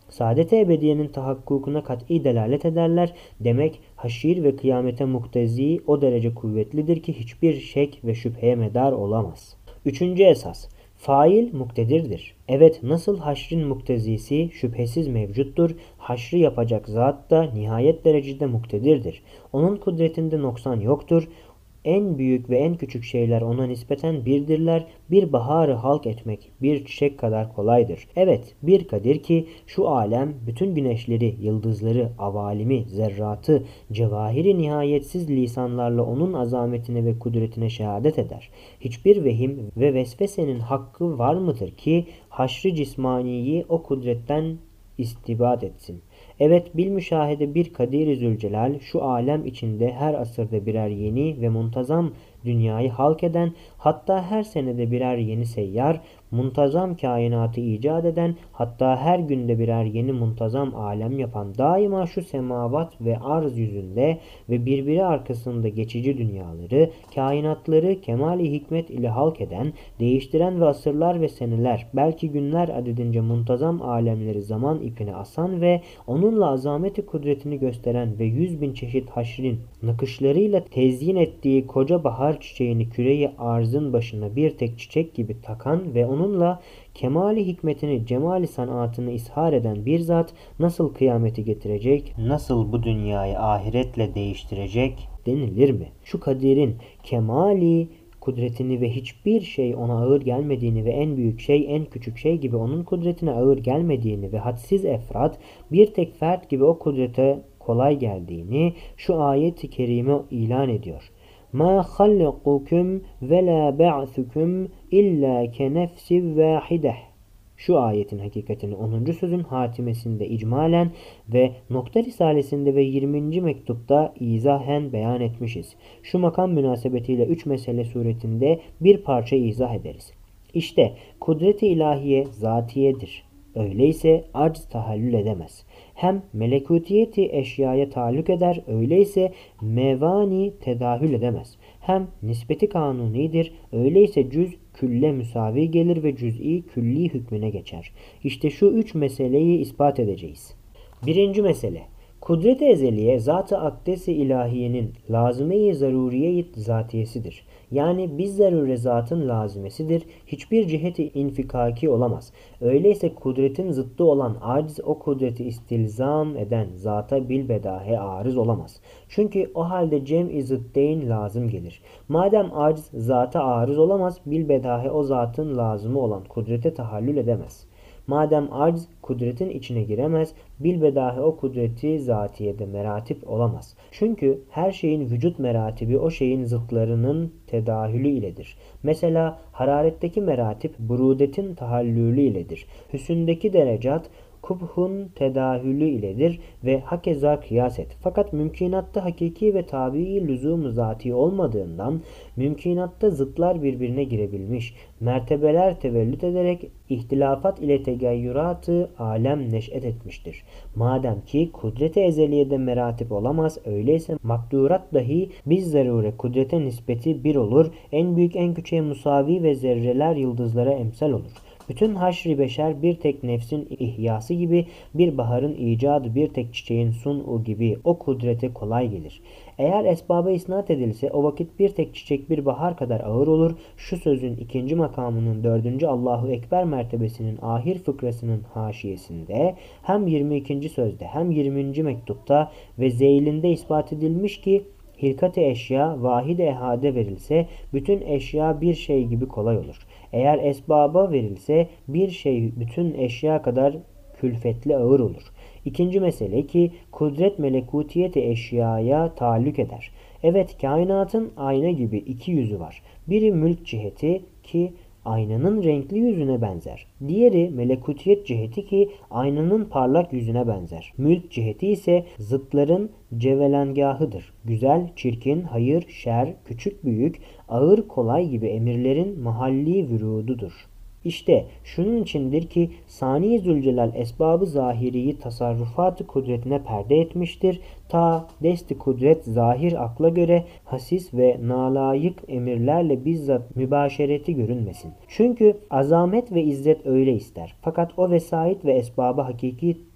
Saadet-i ebediyenin tahakkukuna kat'i delalet ederler. Demek haşir ve kıyamete muktezi o derece kuvvetlidir ki hiçbir şek ve şüpheye medar olamaz. Üçüncü esas. Fail muktedirdir. Evet, nasıl haşrin muktezisi şüphesiz mevcuttur, haşrı yapacak zat da nihayet derecede muktedirdir. Onun kudretinde noksan yoktur. En büyük ve en küçük şeyler ona nispeten birdirler. Bir baharı halk etmek bir çiçek kadar kolaydır. Evet, bir kadir ki şu alem bütün güneşleri, yıldızları, avalimi, zerratı, cevahiri nihayetsiz lisanlarla onun azametine ve kudretine şehadet eder. Hiçbir vehim ve vesvesenin hakkı var mıdır ki haşr-ı cismaniyi o kudretten istibat etsin? Evet, bilmüşahede bir Kadir-i Zülcelal şu alem içinde her asırda birer yeni ve muntazam dünyayı halk eden, hatta her senede birer yeni seyyar, muntazam kainatı icat eden, hatta her günde birer yeni muntazam alem yapan, daima şu semavat ve arz yüzünde ve birbiri arkasında geçici dünyaları, kainatları kemali hikmet ile halk eden, değiştiren ve asırlar ve seneler, belki günler adedince muntazam alemleri zaman ipine asan ve onunla azameti kudretini gösteren ve yüz bin çeşit haşrin nakışlarıyla tezyin ettiği koca bahar çiçeğini küreyi arzın başına bir tek çiçek gibi takan ve onunla kemali hikmetini, cemali sanatını ishar eden bir zat nasıl kıyameti getirecek, nasıl bu dünyayı ahiretle değiştirecek denilir mi? Şu Kadir'in kemali kudretini ve hiçbir şey ona ağır gelmediğini ve en büyük şey en küçük şey gibi onun kudretine ağır gelmediğini ve hadsiz efrat bir tek fert gibi o kudrete kolay geldiğini şu ayet-i kerime ilan ediyor. مَا خَلَّقُكُمْ وَلَا بَعْثُكُمْ اِلَّا كَنَفْسِ وَاحِدَةٍ. Şu ayetin hakikatini onuncu sözün hatimesinde icmalen ve Nokta Risalesinde ve yirminci mektupta izahen beyan etmişiz. Şu makam münasebetiyle üç mesele suretinde bir parça izah ederiz. İşte kudret-i ilahiye zatiyedir. Öyleyse acz tahallül edemez. Hem melekutiyeti eşyaya taalluk eder, öyleyse mevani tedahül edemez. Hem nispeti kanunidir, öyleyse cüz külle müsavi gelir ve cüz'i külli hükmüne geçer. İşte şu üç meseleyi ispat edeceğiz. Birinci mesele. Kudret-i ezeliye zat-ı akdes-i ilahiyenin lazıme-i zaruriye-i zatiyesidir. Yani biz zarure zatın lazimesidir. Hiçbir ciheti infikaki olamaz. Öyleyse kudretin zıttı olan aciz o kudreti istilzam eden zata bilbedahe arız olamaz. Çünkü o halde cem-i zıddeyn lazım gelir. Madem aciz zata arız olamaz, bilbedahe o zatın lazımı olan kudrete tahallül edemez. Madem arz kudretin içine giremez, bilbedahe o kudreti zatiyede meratip olamaz. Çünkü her şeyin vücut meratibi o şeyin zıtlarının tedahülü iledir. Mesela hararetteki meratip burudetin tahallülü iledir. Hüsündeki derecat kubhun tedahülü iledir ve hakeza kıyas et. Fakat mümkinatta hakiki ve tabii lüzum-u zati olmadığından mümkinatta zıtlar birbirine girebilmiş, mertebeler tevellüt ederek ihtilafat ile tegayyüratı alem neş'et etmiştir. Madem ki kudret-i ezeliyede meratip olamaz, öyleyse makdurat dahi biz zarure kudrete nispeti bir olur, en büyük en küçüğe musavi ve zerreler yıldızlara emsal olur. Bütün haşr-ı beşer bir tek nefsin ihyası gibi, bir baharın icadı bir tek çiçeğin sun'u gibi o kudrete kolay gelir. Eğer esbaba isnat edilse o vakit bir tek çiçek bir bahar kadar ağır olur. Şu sözün ikinci makamının dördüncü Allahu Ekber mertebesinin ahir fıkrasının haşiyesinde hem yirmi ikinci sözde hem yirminci mektupta ve zeylinde ispat edilmiş ki hilkat-ı eşya vahid-i ehade verilse bütün eşya bir şey gibi kolay olur. Eğer esbaba verilse bir şey bütün eşya kadar külfetli ağır olur. İkinci mesele ki kudret melekutiyeti eşyaya taalluk eder. Evet, kainatın ayna gibi iki yüzü var. Biri mülk ciheti ki aynanın renkli yüzüne benzer. Diğeri melekutiyet ciheti ki aynanın parlak yüzüne benzer. Mülk ciheti ise zıtların cevelengahıdır. Güzel, çirkin, hayır, şer, küçük, büyük, ağır, kolay gibi emirlerin mahalli vürududur. İşte şunun içindir ki Sani Zülcelal esbabı zahiriyi tasarrufatı kudretine perde etmiştir. Ta desti kudret zahir akla göre hasis ve nalayık emirlerle bizzat mübaşereti görünmesin. Çünkü azamet ve izzet öyle ister. Fakat o vesait ve esbabı hakiki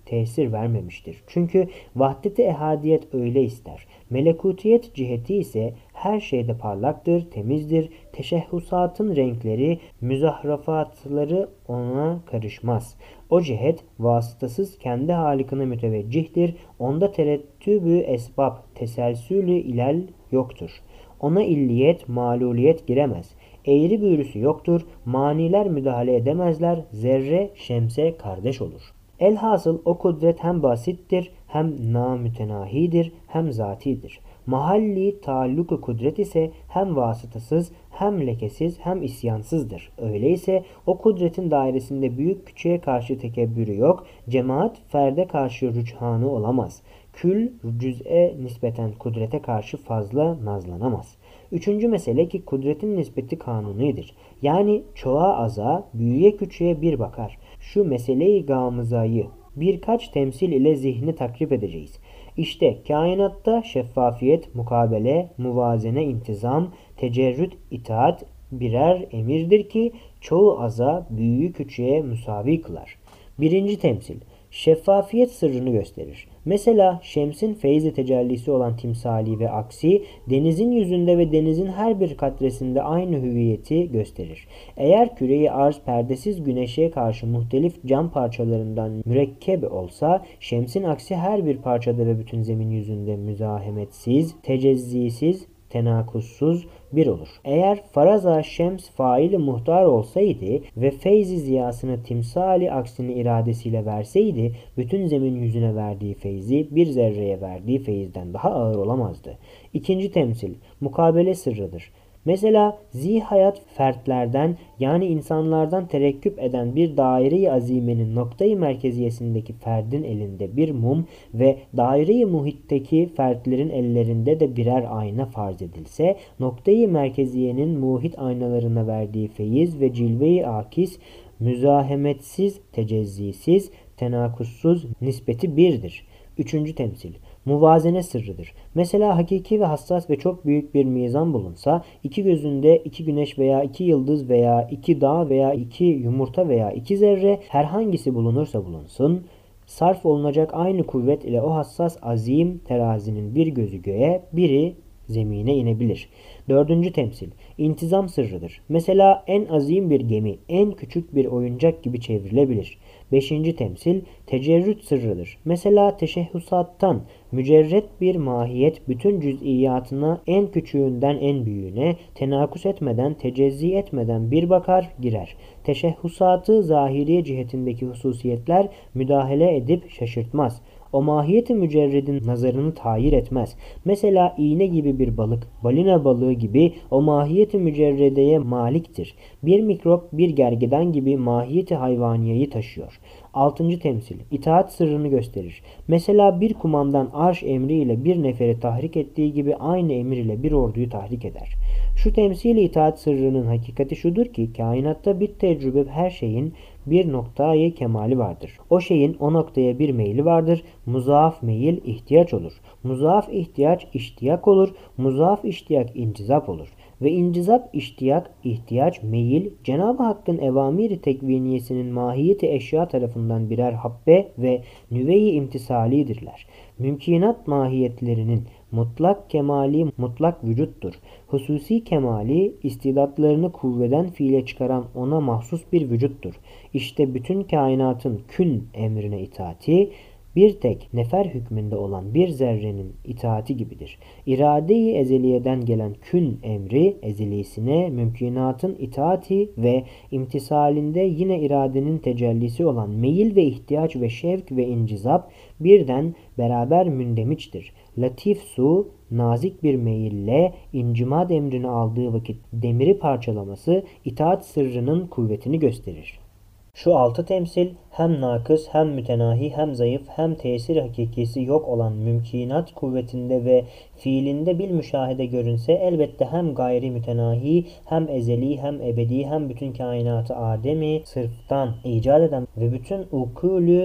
tesir vermemiştir. Çünkü vahdet-i ehadiyet öyle ister. Melekutiyet ciheti ise her şeyde parlaktır, temizdir. Teşehhusatın renkleri, müzahrafatları ona karışmaz. O cihet vasıtasız kendi halikine müteveccihtir. Onda terettübü esbab, teselsülü ilal yoktur. Ona illiyet, maluliyet giremez. Eğri büğrüsü yoktur. Maniler müdahale edemezler. Zerre şemse kardeş olur. Elhasıl o kudret hem basittir, hem namütenahidir, hem zatidir. Mahalli taalluk-u kudret ise hem vasıtasız, hem lekesiz, hem isyansızdır. Öyleyse o kudretin dairesinde büyük küçüğe karşı tekebbürü yok, cemaat ferde karşı rüçhanı olamaz. Kül cüz'e nispeten kudrete karşı fazla nazlanamaz. Üçüncü mesele ki kudretin nispeti kanunidir. Yani çoğa aza, büyüye küçüğe bir bakar. Şu mesele-i gamızayı birkaç temsil ile zihni takrip edeceğiz. İşte kainatta şeffafiyet, mukabele, muvazene, intizam, tecerrüt, itaat birer emirdir ki çoğu aza, büyüğü küçüğe müsavi kılar. Birinci temsil, şeffafiyet sırrını gösterir. Mesela şemsin feyz-i tecellisi olan timsali ve aksi, denizin yüzünde ve denizin her bir katresinde aynı hüviyeti gösterir. Eğer küre-i arz perdesiz güneşe karşı muhtelif cam parçalarından mürekkep olsa, şemsin aksi her bir parçada ve bütün zemin yüzünde müzahemetsiz, tecezzisiz, tenakuzsuz bir olur. Eğer faraza şems faili muhtar olsaydı ve feyzi ziyasını timsali aksini iradesiyle verseydi, bütün zemin yüzüne verdiği feyzi bir zerreye verdiği feyizden daha ağır olamazdı. İkinci temsil, mukabele sırrıdır. Mesela zihayat fertlerden yani insanlardan terekküp eden bir daire-i azimenin noktayı merkeziyesindeki ferdin elinde bir mum ve daire-i muhitteki fertlerin ellerinde de birer ayna farz edilse, noktayı merkeziyenin muhit aynalarına verdiği feyiz ve cilve-i akis, müzahemetsiz, tecezzisiz, tenakuzsuz nispeti birdir. Üçüncü temsil, muvazene sırrıdır. Mesela hakiki ve hassas ve çok büyük bir mizan bulunsa, iki gözünde iki güneş veya iki yıldız veya iki dağ veya iki yumurta veya iki zerre herhangisi bulunursa bulunsun, sarf olunacak aynı kuvvet ile o hassas azim terazinin bir gözü göğe, biri zemine inebilir. Dördüncü temsil, intizam sırrıdır. Mesela en azim bir gemi, en küçük bir oyuncak gibi çevrilebilir. Beşinci temsil, tecerrüt sırrıdır. Mesela teşehhusattan mücerret bir mahiyet bütün cüz'iyatına en küçüğünden en büyüğüne tenakus etmeden, tecezzi etmeden bir bakar girer. Teşehhusatı zahiriye cihetindeki hususiyetler müdahale edip şaşırtmaz. O mahiyeti mücerredin nazarını tayir etmez. Mesela iğne gibi bir balık, balina balığı gibi o mahiyeti mücerredeye maliktir. Bir mikrop, bir gergedan gibi mahiyeti hayvaniyeyi taşıyor. Altıncı temsil, itaat sırrını gösterir. Mesela bir kumandan arş emriyle bir neferi tahrik ettiği gibi aynı emir ile bir orduyu tahrik eder. Şu temsil-i itaat sırrının hakikati şudur ki, kainatta bir tecrübe her şeyin bir noktayı kemali vardır. O şeyin o noktaya bir meyli vardır. Muzaaf meyil ihtiyaç olur. Muzaaf ihtiyaç iştiyak olur. Muzaaf iştiyak incizap olur. Ve incizap, iştiyak, ihtiyaç, meyil, Cenab-ı Hakk'ın evamiri tekviniyesinin mahiyeti eşya tarafından birer habbe ve nüve-i imtisalidirler. Mümkinat mahiyetlerinin mutlak kemali mutlak vücuttur. Hususi kemali istidatlarını kuvveden fiile çıkaran ona mahsus bir vücuttur. İşte bütün kainatın kün emrine itaati, bir tek nefer hükmünde olan bir zerrenin itaati gibidir. İrade-i ezeliyeden gelen kün emri ezelisine mümkünatın itaati ve imtisalinde yine iradenin tecellisi olan meyil ve ihtiyaç ve şevk ve incizap birden beraber mündemiçtir. Latif su, nazik bir meyille incimad emrini aldığı vakit demiri parçalaması itaat sırrının kuvvetini gösterir. Şu altı temsil hem nakıs hem mütenahi hem zayıf hem tesir hakikisi yok olan mümkinat kuvvetinde ve fiilinde bil müşahede görünse elbette hem gayri mütenahi hem ezeli hem ebedi hem bütün kainatı Adem'i sırftan icat eden ve bütün ukulü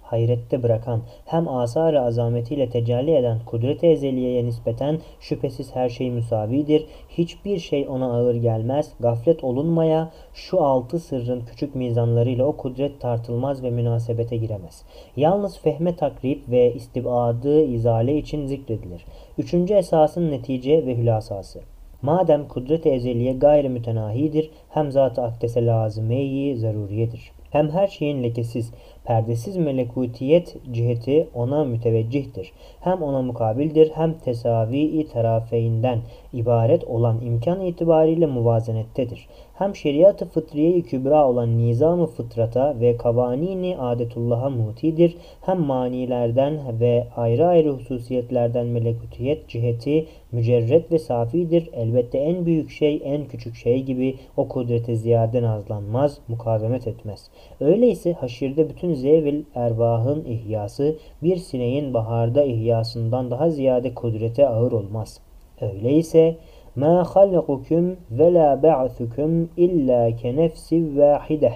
hayrette bırakan, hem asar-ı azametiyle tecelli eden kudret-i ezeliyeye nispeten şüphesiz her şey müsavidir. Hiçbir şey ona ağır gelmez. Gaflet olunmaya, şu altı sırrın küçük mizanlarıyla o kudret tartılmaz ve münasebete giremez. Yalnız fehme takrib ve istibadı izale için zikredilir. Üçüncü esasın netice ve hülasası. Madem kudret-i ezeliye gayri mütenahidir, hem zat-ı akdese lazime-i zaruriyedir. Hem her şeyin lekesiz, perdesiz melekutiyet ciheti ona müteveccihtir. Hem ona mukabildir, hem tesavi-i tarafeyinden ibaret olan imkan itibariyle muvazenettedir. Hem şeriat-ı fıtriye-i kübra olan nizam-ı fıtrata ve kavanini adetullah'a mutidir. Hem manilerden ve ayrı ayrı hususiyetlerden melekutiyet ciheti mücerret ve safidir. Elbette en büyük şey en küçük şey gibi o kudrete ziyade nazlanmaz, mukavemet etmez. Öyleyse haşirde bütün zevil ervahın ihyası bir sineğin baharda ihyasından daha ziyade kudrete ağır olmaz. Öyleyse مَا خَلْقُكُمْ وَلَا بَعْثُكُمْ اِلَّا كَنَفْسِ vâhideh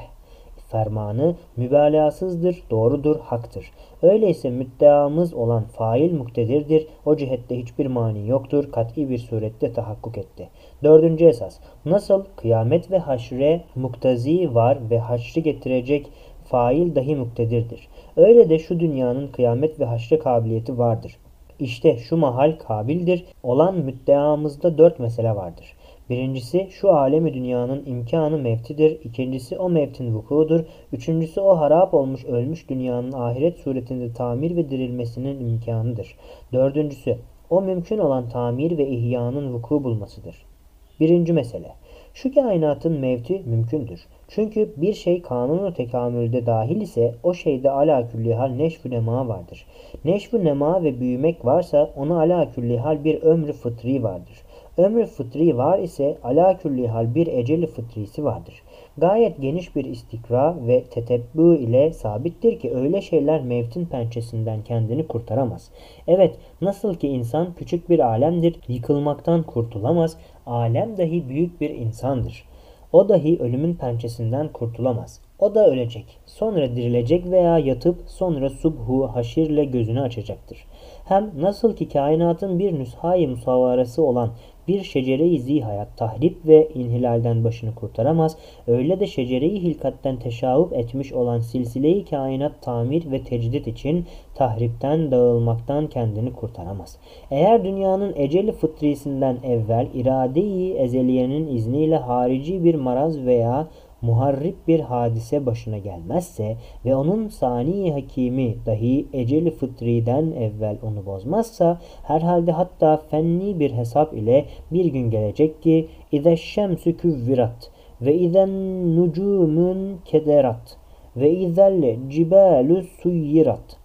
fermanı mübalağasızdır, doğrudur, haktır. Öyleyse müddeamız olan fail muktedirdir. O cihette hiçbir mani yoktur. Kat'i bir surette tahakkuk etti. Dördüncü esas. Nasıl kıyamet ve haşre muktazi var ve haşrı getirecek fail dahi muktedirdir. Öyle de şu dünyanın kıyamet ve haşre kabiliyeti vardır. İşte şu mahal kabildir olan müddeamızda dört mesele vardır. Birincisi şu alemi dünyanın imkanı mevtidir. İkincisi o mevtin vukuudur. Üçüncüsü o harap olmuş ölmüş dünyanın ahiret suretinde tamir ve dirilmesinin imkanıdır. Dördüncüsü o mümkün olan tamir ve ihyanın vuku bulmasıdır. Birinci mesele. Şu kainatın mevti mümkündür. Çünkü bir şey kanunu tekamülde dahil ise o şeyde ala küllihal neşv-ü nema vardır. Neşv-ü nema ve büyümek varsa ona ala küllihal bir ömrü fıtri vardır. Ömrü fıtri var ise ala küllihal bir eceli fıtrisi vardır. Gayet geniş bir istikra ve tetebbü ile sabittir ki öyle şeyler mevtin pençesinden kendini kurtaramaz. Evet, nasıl ki insan küçük bir alemdir, yıkılmaktan kurtulamaz, alem dahi büyük bir insandır. O dahi ölümün pençesinden kurtulamaz. O da ölecek, sonra dirilecek veya yatıp sonra subhu haşirle gözünü açacaktır. Hem nasıl ki kainatın bir nüshayı musavarası olan bir şecere-i zihayat tahrip ve inhilalden başını kurtaramaz, öyle de şecere-i hilkatten teşavuf etmiş olan silsile-i kainat tamir ve tecdit için tahripten, dağılmaktan kendini kurtaramaz. Eğer dünyanın eceli fıtrisinden evvel irade-i ezeliyenin izniyle harici bir maraz veya muharrip bir hadise başına gelmezse ve onun sani hakimi dahi eceli fıtriden evvel onu bozmazsa, herhalde hatta fenni bir hesap ile bir gün gelecek ki İzeşşemsü küvvirat ve izen nucumun kederat ve izel cibalu suyyirat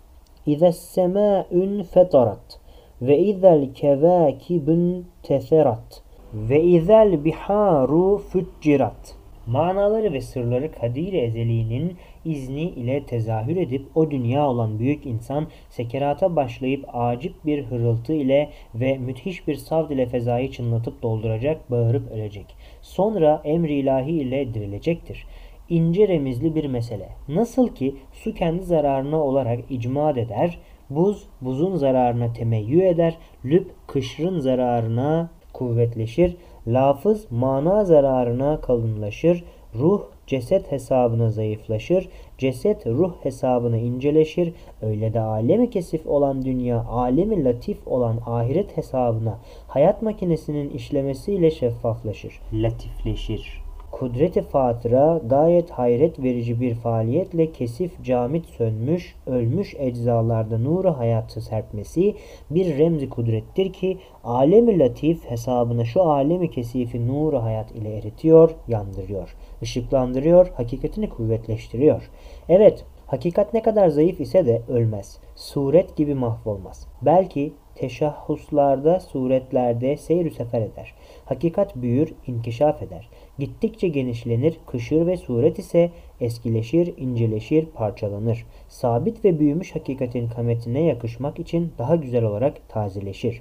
İzessemâ'ün fetarat ve izel kevâkibün teserat ve izel biharu füccirat. Manaları ve sırları kadir-i ezeliğinin izni ile tezahür edip o dünya olan büyük insan sekerata başlayıp acip bir hırıltı ile ve müthiş bir savd ile fezayı çınlatıp dolduracak, bağırıp ölecek. Sonra emri ilahi ile dirilecektir. İnce remizli bir mesele. Nasıl ki su kendi zararına olarak icmad eder, buz buzun zararına temeyyü eder, lüb kışrın zararına kuvvetleşir, lafız mana zararına kalınlaşır, ruh ceset hesabına zayıflaşır, ceset ruh hesabına inceleşir, öyle de alemi kesif olan dünya, alemi latif olan ahiret hesabına hayat makinesinin işlemesiyle şeffaflaşır, latifleşir. Kudret-i fatıra gayet hayret verici bir faaliyetle kesif camit sönmüş, ölmüş eczalarda nuru hayatı serpmesi bir remzi kudrettir ki alemi latif hesabına şu alemi kesifi nuru hayat ile eritiyor, yandırıyor, ışıklandırıyor, hakikatini kuvvetleştiriyor. Evet, hakikat ne kadar zayıf ise de ölmez, suret gibi mahvolmaz. Belki teşahhuslarda, suretlerde seyr-ü sefer eder. Hakikat büyür, inkişaf eder. Gittikçe genişlenir, kışır ve suret ise eskileşir, inceleşir, parçalanır. Sabit ve büyümüş hakikatin kametine yakışmak için daha güzel olarak tazeleşir.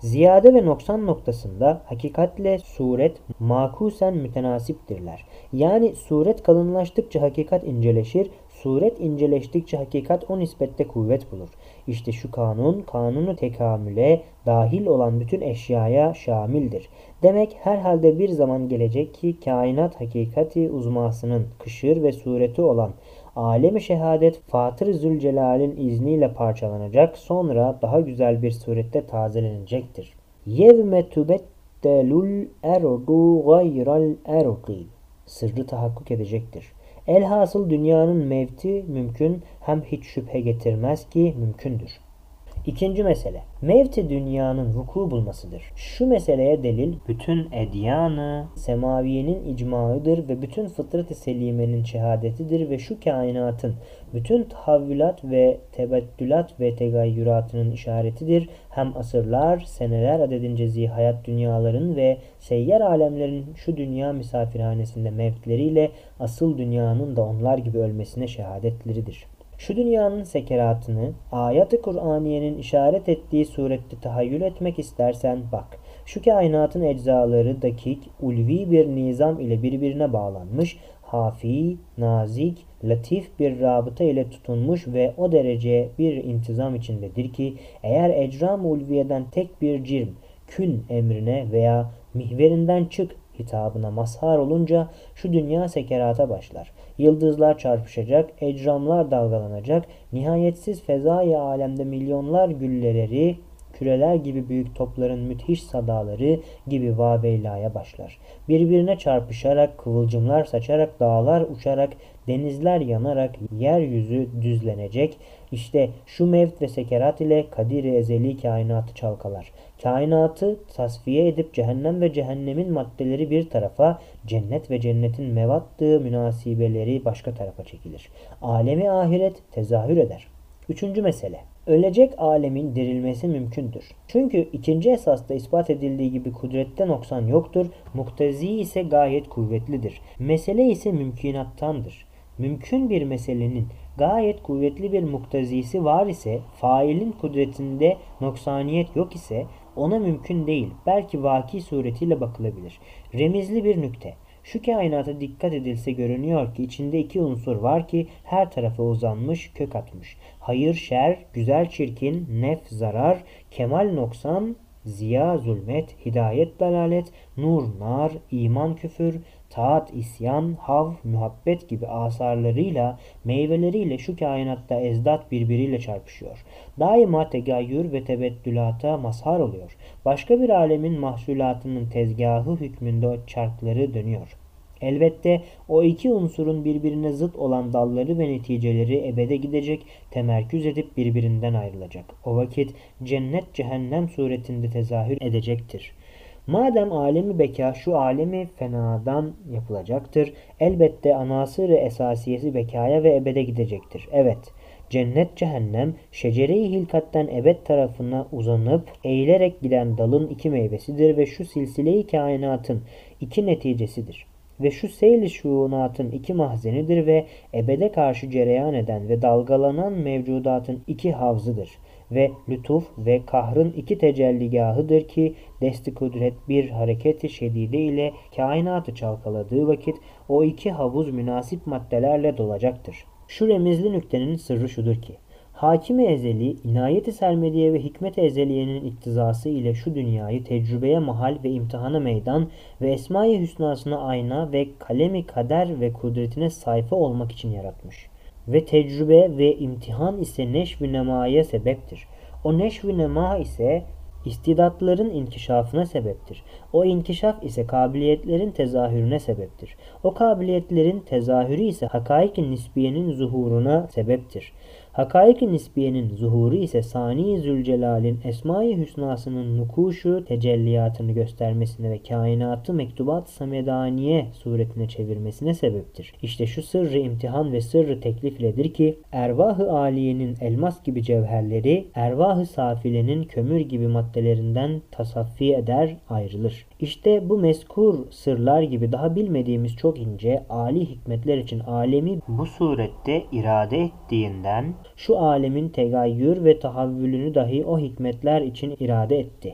Ziyade ve noksan noktasında hakikatle suret makusen mütenasiptirler. Yani suret kalınlaştıkça hakikat inceleşir, suret inceleştikçe hakikat o nispette kuvvet bulur. İşte şu kanun, kanunu tekamüle dahil olan bütün eşyaya şamildir. Demek herhalde bir zaman gelecek ki kainat hakikati uzmasının kışır ve sureti olan alem-i şehadet Fatır-ı Zülcelal'in izniyle parçalanacak, sonra daha güzel bir surette tazelenecektir. Yevme tubeddelul erdu gayral erdi sırrı tahakkuk edecektir. Elhasıl dünyanın mevti mümkün, hem hiç şüphe getirmez ki mümkündür. İkinci mesele, mevti dünyanın vuku bulmasıdır. Şu meseleye delil, bütün edyanı semaviyenin icmaıdır ve bütün fıtrat-ı selimenin şehadetidir ve şu kainatın bütün tahavvülat ve tebeddülat ve tegayyüratının işaretidir. Hem asırlar, seneler adedince zihayat dünyaların ve seyyar alemlerin şu dünya misafirhanesinde mevtleriyle asıl dünyanın da onlar gibi ölmesine şehadetleridir. Şu dünyanın sekeratını ayet-i Kur'aniyenin işaret ettiği surette tahayyül etmek istersen bak. Şu kainatın eczaları dakik, ulvi bir nizam ile birbirine bağlanmış, hafi, nazik, latif bir rabıta ile tutunmuş ve o derece bir intizam içindedir ki eğer ecram-ı ulviyeden tek bir cirm, kün emrine veya mihverinden çık hitabına mazhar olunca şu dünya sekerata başlar. Yıldızlar çarpışacak, ecramlar dalgalanacak, nihayetsiz fezai alemde milyonlar gülleleri, küreler gibi büyük topların müthiş sadaları gibi vaveylaya başlar. Birbirine çarpışarak, kıvılcımlar saçarak, dağlar uçarak, denizler yanarak yeryüzü düzlenecek. İşte şu mevt ve sekerat ile kadir-i ezeli kainatı çalkalar. Kainatı tasfiye edip cehennem ve cehennemin maddeleri bir tarafa, cennet ve cennetin mevattığı münasibeleri başka tarafa çekilir. Alemi ahiret tezahür eder. Üçüncü mesele. Ölecek alemin dirilmesi mümkündür. Çünkü ikinci esasta ispat edildiği gibi kudrette noksan yoktur, muktezi ise gayet kuvvetlidir. Mesele ise mümkünattandır. Mümkün bir meselenin gayet kuvvetli bir muktezisi var ise, failin kudretinde noksaniyet yok ise ona mümkün değil, belki vaki suretiyle bakılabilir. Remizli bir nükte. Şu kainata dikkat edilse görünüyor ki içinde iki unsur var ki her tarafa uzanmış, kök atmış. Hayır, şer, güzel, çirkin, nef, zarar, kemal, noksan, ziya, zulmet, hidayet, dalalet, nur, nar, iman, küfür, taat, isyan, hav, muhabbet gibi asarlarıyla, meyveleriyle şu kainatta ezdat birbiriyle çarpışıyor. Daima tegayyür ve tebeddülata mazhar oluyor. Başka bir alemin mahsulatının tezgahı hükmünde o çarkları dönüyor. Elbette o iki unsurun birbirine zıt olan dalları ve neticeleri ebede gidecek, temerküz edip birbirinden ayrılacak. O vakit cennet cehennem suretinde tezahür edecektir. Madem alemi beka şu alemi fenadan yapılacaktır, elbette anasır-ı esasiyesi bekaya ve ebede gidecektir. Evet, cennet cehennem şecere-i hilkatten ebed tarafına uzanıp eğilerek giden dalın iki meyvesidir ve şu silsile-i kainatın iki neticesidir. Ve şu seyl-i şuunatın iki mahzenidir ve ebede karşı cereyan eden ve dalgalanan mevcudatın iki havzıdır. Ve lütuf ve kahrın iki tecelligahıdır ki desti kudret bir hareketi şedide ile kainatı çalkaladığı vakit o iki havuz münasip maddelerle dolacaktır. Şu remizli nüktenin sırrı şudur ki, Hakim-i Ezeli, inayet-i sermediye ve hikmet-i ezeliyenin iktizası ile şu dünyayı tecrübeye mahal ve imtihana meydan ve esma-i hüsnasına ayna ve kalemi kader ve kudretine sayfa olmak için yaratmış. Ve tecrübe ve imtihan ise neşv-i nemaya sebeptir. O neşv-i nema ise istidatların inkişafına sebeptir. O inkişaf ise kabiliyetlerin tezahürüne sebeptir. O kabiliyetlerin tezahürü ise hakaik-i nisbiyenin zuhuruna sebeptir. Hakaik-i nisbiyenin zuhuru ise Sani-i Zülcelal'in Esma-i Hüsnasının nukuşu tecelliyatını göstermesine ve kainatı mektubat-ı samedaniye suretine çevirmesine sebeptir. İşte şu sırrı imtihan ve sırrı teklif iledir ki ervah-ı aliyenin elmas gibi cevherleri ervah-ı safilenin kömür gibi maddelerinden tasaffi eder, ayrılır. İşte bu mezkur sırlar gibi daha bilmediğimiz çok ince, âli hikmetler için alemi bu surette irade ettiğinden şu alemin tegayyür ve tahavvülünü dahi o hikmetler için irade etti.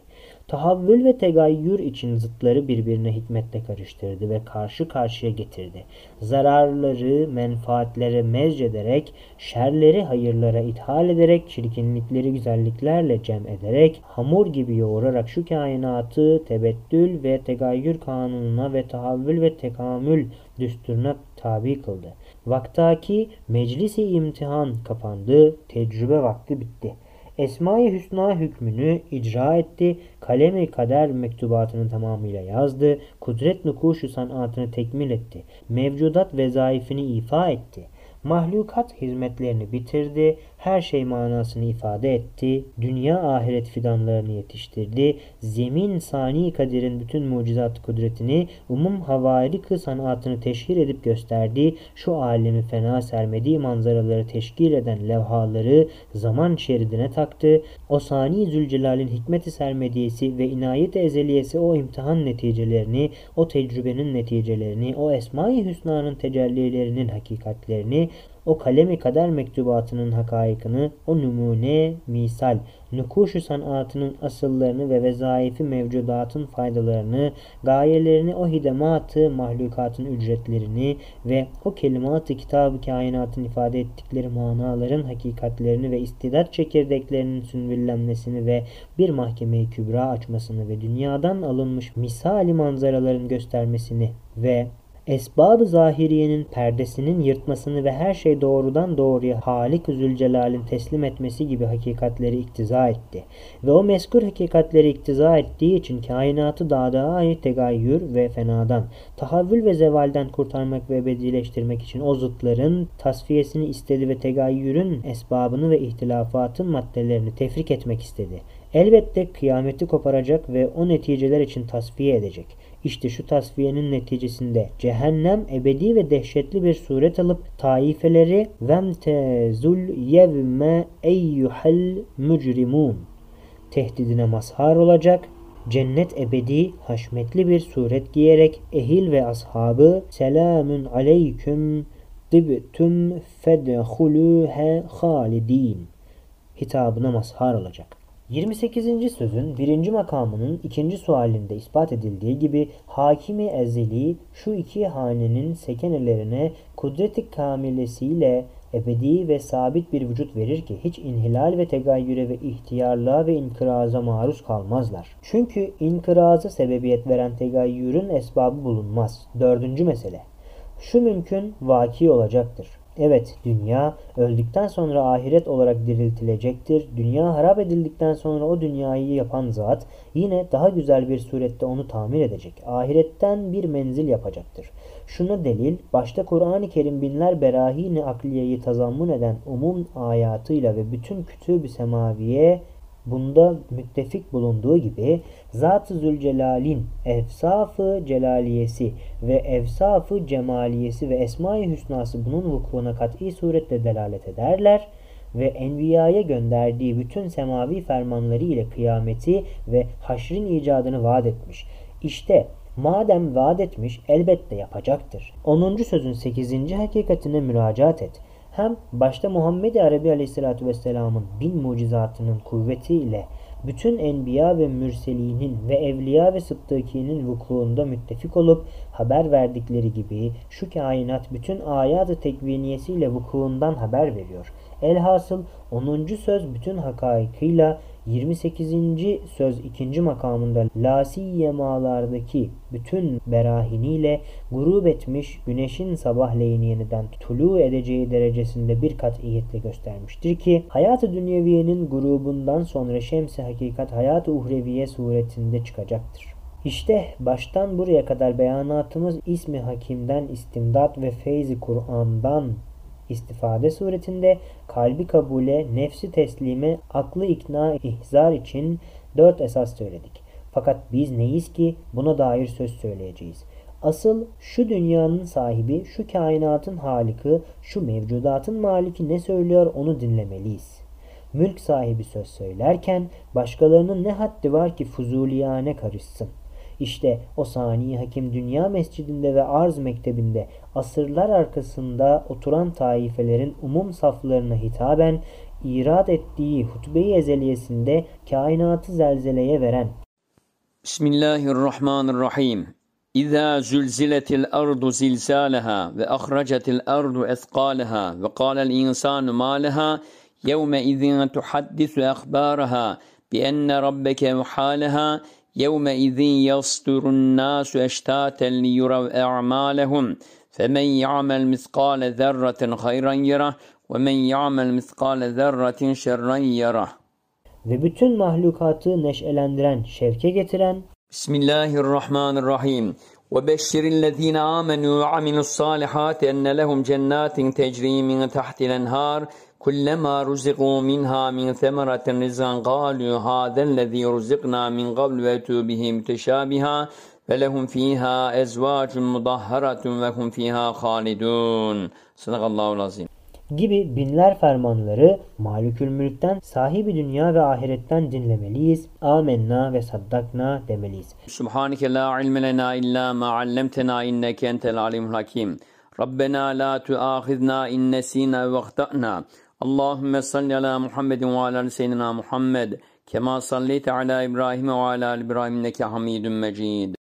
Tahavvül ve tegayyür için zıtları birbirine hikmetle karıştırdı ve karşı karşıya getirdi. Zararları menfaatlere mezcederek, şerleri hayırlara ithal ederek, çirkinlikleri güzelliklerle cem ederek, hamur gibi yoğurarak şu kainatı tebeddül ve tegayyür kanununa ve tahavvül ve tekamül düsturuna tabi kıldı. Vaktaki meclisi imtihan kapandı, tecrübe vakti bitti. Esma-i Hüsna hükmünü icra etti, kalem-i kader mektubatını tamamıyla yazdı, kudret nukuşu sanatını tekmil etti, mevcudat vezaifini ifa etti. Mahlukat hizmetlerini bitirdi, her şey manasını ifade etti, dünya ahiret fidanlarını yetiştirdi, zemin sani kaderin bütün mucizat kudretini, umum havarik sanatını teşhir edip gösterdi, şu alemi fena sermediği manzaraları teşkil eden levhaları zaman şeridine taktı, o sani Zülcelal'in hikmet-i sermediyesi ve inayet-i ezeliyesi o imtihan neticelerini, o tecrübenin neticelerini, o Esma-i Hüsna'nın tecellilerinin hakikatlerini, o kalem-i kader mektubatının hakaikını, o numune, misal, nukuş-u sanatının asıllarını ve vezaifi mevcudatın faydalarını, gayelerini, o hidemat-ı mahlukatın ücretlerini ve o kelimat-ı kitab-ı kainatın ifade ettikleri manaların hakikatlerini ve istidat çekirdeklerinin sünvüllenmesini ve bir mahkeme-i kübra açmasını ve dünyadan alınmış misali manzaraların göstermesini ve esbab-ı zahiriyenin perdesinin yırtmasını ve her şey doğrudan doğruya Halik-ı Zülcelal'in teslim etmesi gibi hakikatleri iktiza etti. Ve o mezkur hakikatleri iktiza ettiği için kainatı dağdağı tegayyür ve fenadan, tahavvül ve zevalden kurtarmak ve ebedileştirmek için o zıtların tasfiyesini istedi ve tegayyürün esbabını ve ihtilafatın maddelerini tefrik etmek istedi. Elbette kıyameti koparacak ve o neticeler için tasfiye edecek. İşte şu tasfiyenin neticesinde cehennem ebedi ve dehşetli bir suret alıp taifeleri vemtezul yevme eyyuhel mücrimun tehdidine mazhar olacak. Cennet ebedi haşmetli bir suret giyerek ehil ve ashabı selamun aleyküm tibtüm fedhulûhe halidin hitabına mazhar olacak. yirmi sekizinci sözün birinci makamının ikinci sualinde ispat edildiği gibi Hakimi Ezeli şu iki hanenin sekenelerine kudret-i kamilesiyle ebedi ve sabit bir vücut verir ki hiç inhilal ve tegayyüre ve ihtiyarlığa ve inkıraza maruz kalmazlar. Çünkü inkıraza sebebiyet veren tegayyürün esbabı bulunmaz. Dördüncü mesele. Şu mümkün vaki olacaktır. Evet, dünya öldükten sonra ahiret olarak diriltilecektir. Dünya harap edildikten sonra o dünyayı yapan zat yine daha güzel bir surette onu tamir edecek. Ahiretten bir menzil yapacaktır. Şuna delil, başta Kur'an-ı Kerim binler berahine akliyeyi tazammun eden umum ayatıyla ve bütün kütüb-i semaviye bunda müttefik bulunduğu gibi Zat-ı Zülcelal'in evsaf-ı celaliyesi ve evsaf-ı cemaliyesi ve esma-i hüsnası bunun vukuuna kat'i suretle delalet ederler ve enbiyaya gönderdiği bütün semavi fermanları ile kıyameti ve haşrin icadını vaat etmiş. İşte madem vaat etmiş elbette yapacaktır. onuncu sözün sekizinci hakikatine müracaat et. Hem başta Muhammed-i Arabi Aleyhisselatü Vesselam'ın bin mucizatının kuvvetiyle bütün enbiya ve mürselinin ve evliya ve sıddıkinin vukuunda müttefik olup haber verdikleri gibi şu kainat bütün ayat-ı tekviniyesiyle vukuundan haber veriyor. Elhasıl onuncu söz bütün hakaikıyla yirmi sekizinci söz ikinci makamında lasiyemalardaki bütün berahiniyle gurub etmiş güneşin sabahleyin yeniden tulu edeceği derecesinde bir katiyetle göstermiştir ki hayat-ı dünyeviyenin grubundan sonra şems-i hakikat hayat-ı uhreviye suretinde çıkacaktır. İşte baştan buraya kadar beyanatımız ismi hakimden istimdat ve feyzi Kur'an'dan istifade suretinde kalbi kabule, nefsi teslime, aklı ikna, ihzar için dört esas söyledik. Fakat biz neyiz ki buna dair söz söyleyeceğiz. Asıl şu dünyanın sahibi, şu kainatın haliki, şu mevcudatın maliki ne söylüyor onu dinlemeliyiz. Mülk sahibi söz söylerken başkalarının ne haddi var ki fuzuliyane karışsın. İşte o sani hakim dünya mescidinde ve arz mektebinde asırlar arkasında oturan taifelerin umum saflarına hitaben irad ettiği hutbe-i ezeliyesinde kainatı zelzeleye veren Bismillahirrahmanirrahim. İzâ zülziletil ardu zilzâleha ve ahracetil ardu ethqâleha ve qâlel insânu mâ leha yevme izin tuhaddisu ehbâraha bi enne rabbeke muhâleha yevme izin yasturun nâsu eştâten liyurav e'mâlehum femen ya'mel miskâle zerraten hayran yerah ve men ya'mel miskâle zerratin şerran yerah. Ve bütün mahlukatı neşelendiren, şevke getiren. Bismillahirrahmanirrahim. Ve beşşirillezine amenu ve amilussalihat enne lehum cennatin tecri min tahtil enhar kullema ruziqu minha min semeratin rizqan qalu hadellezî ruzikna min qabl ve etû bihi müteşâbiha ve lehum fîhâ ezvâcun mudahharatun ve hum fîhâ halidun. Sadakallahul azim. Gibi binler fermanları Malikül Mülk'ten, sahibi dünya ve ahiretten dinlemeliyiz. Amenna ve saddakna demeliyiz. Subhaneke la ilme lena illa ma allamtena inneke entel alimul hakim. Rabbena la tuâkhidna in nesîna ve ahtâna. Allahümme salli ala Muhammedin ve ala seyyidina Muhammed. Kema salleyte ala İbrahim ve ala İbrahim inneke hamidun mecid.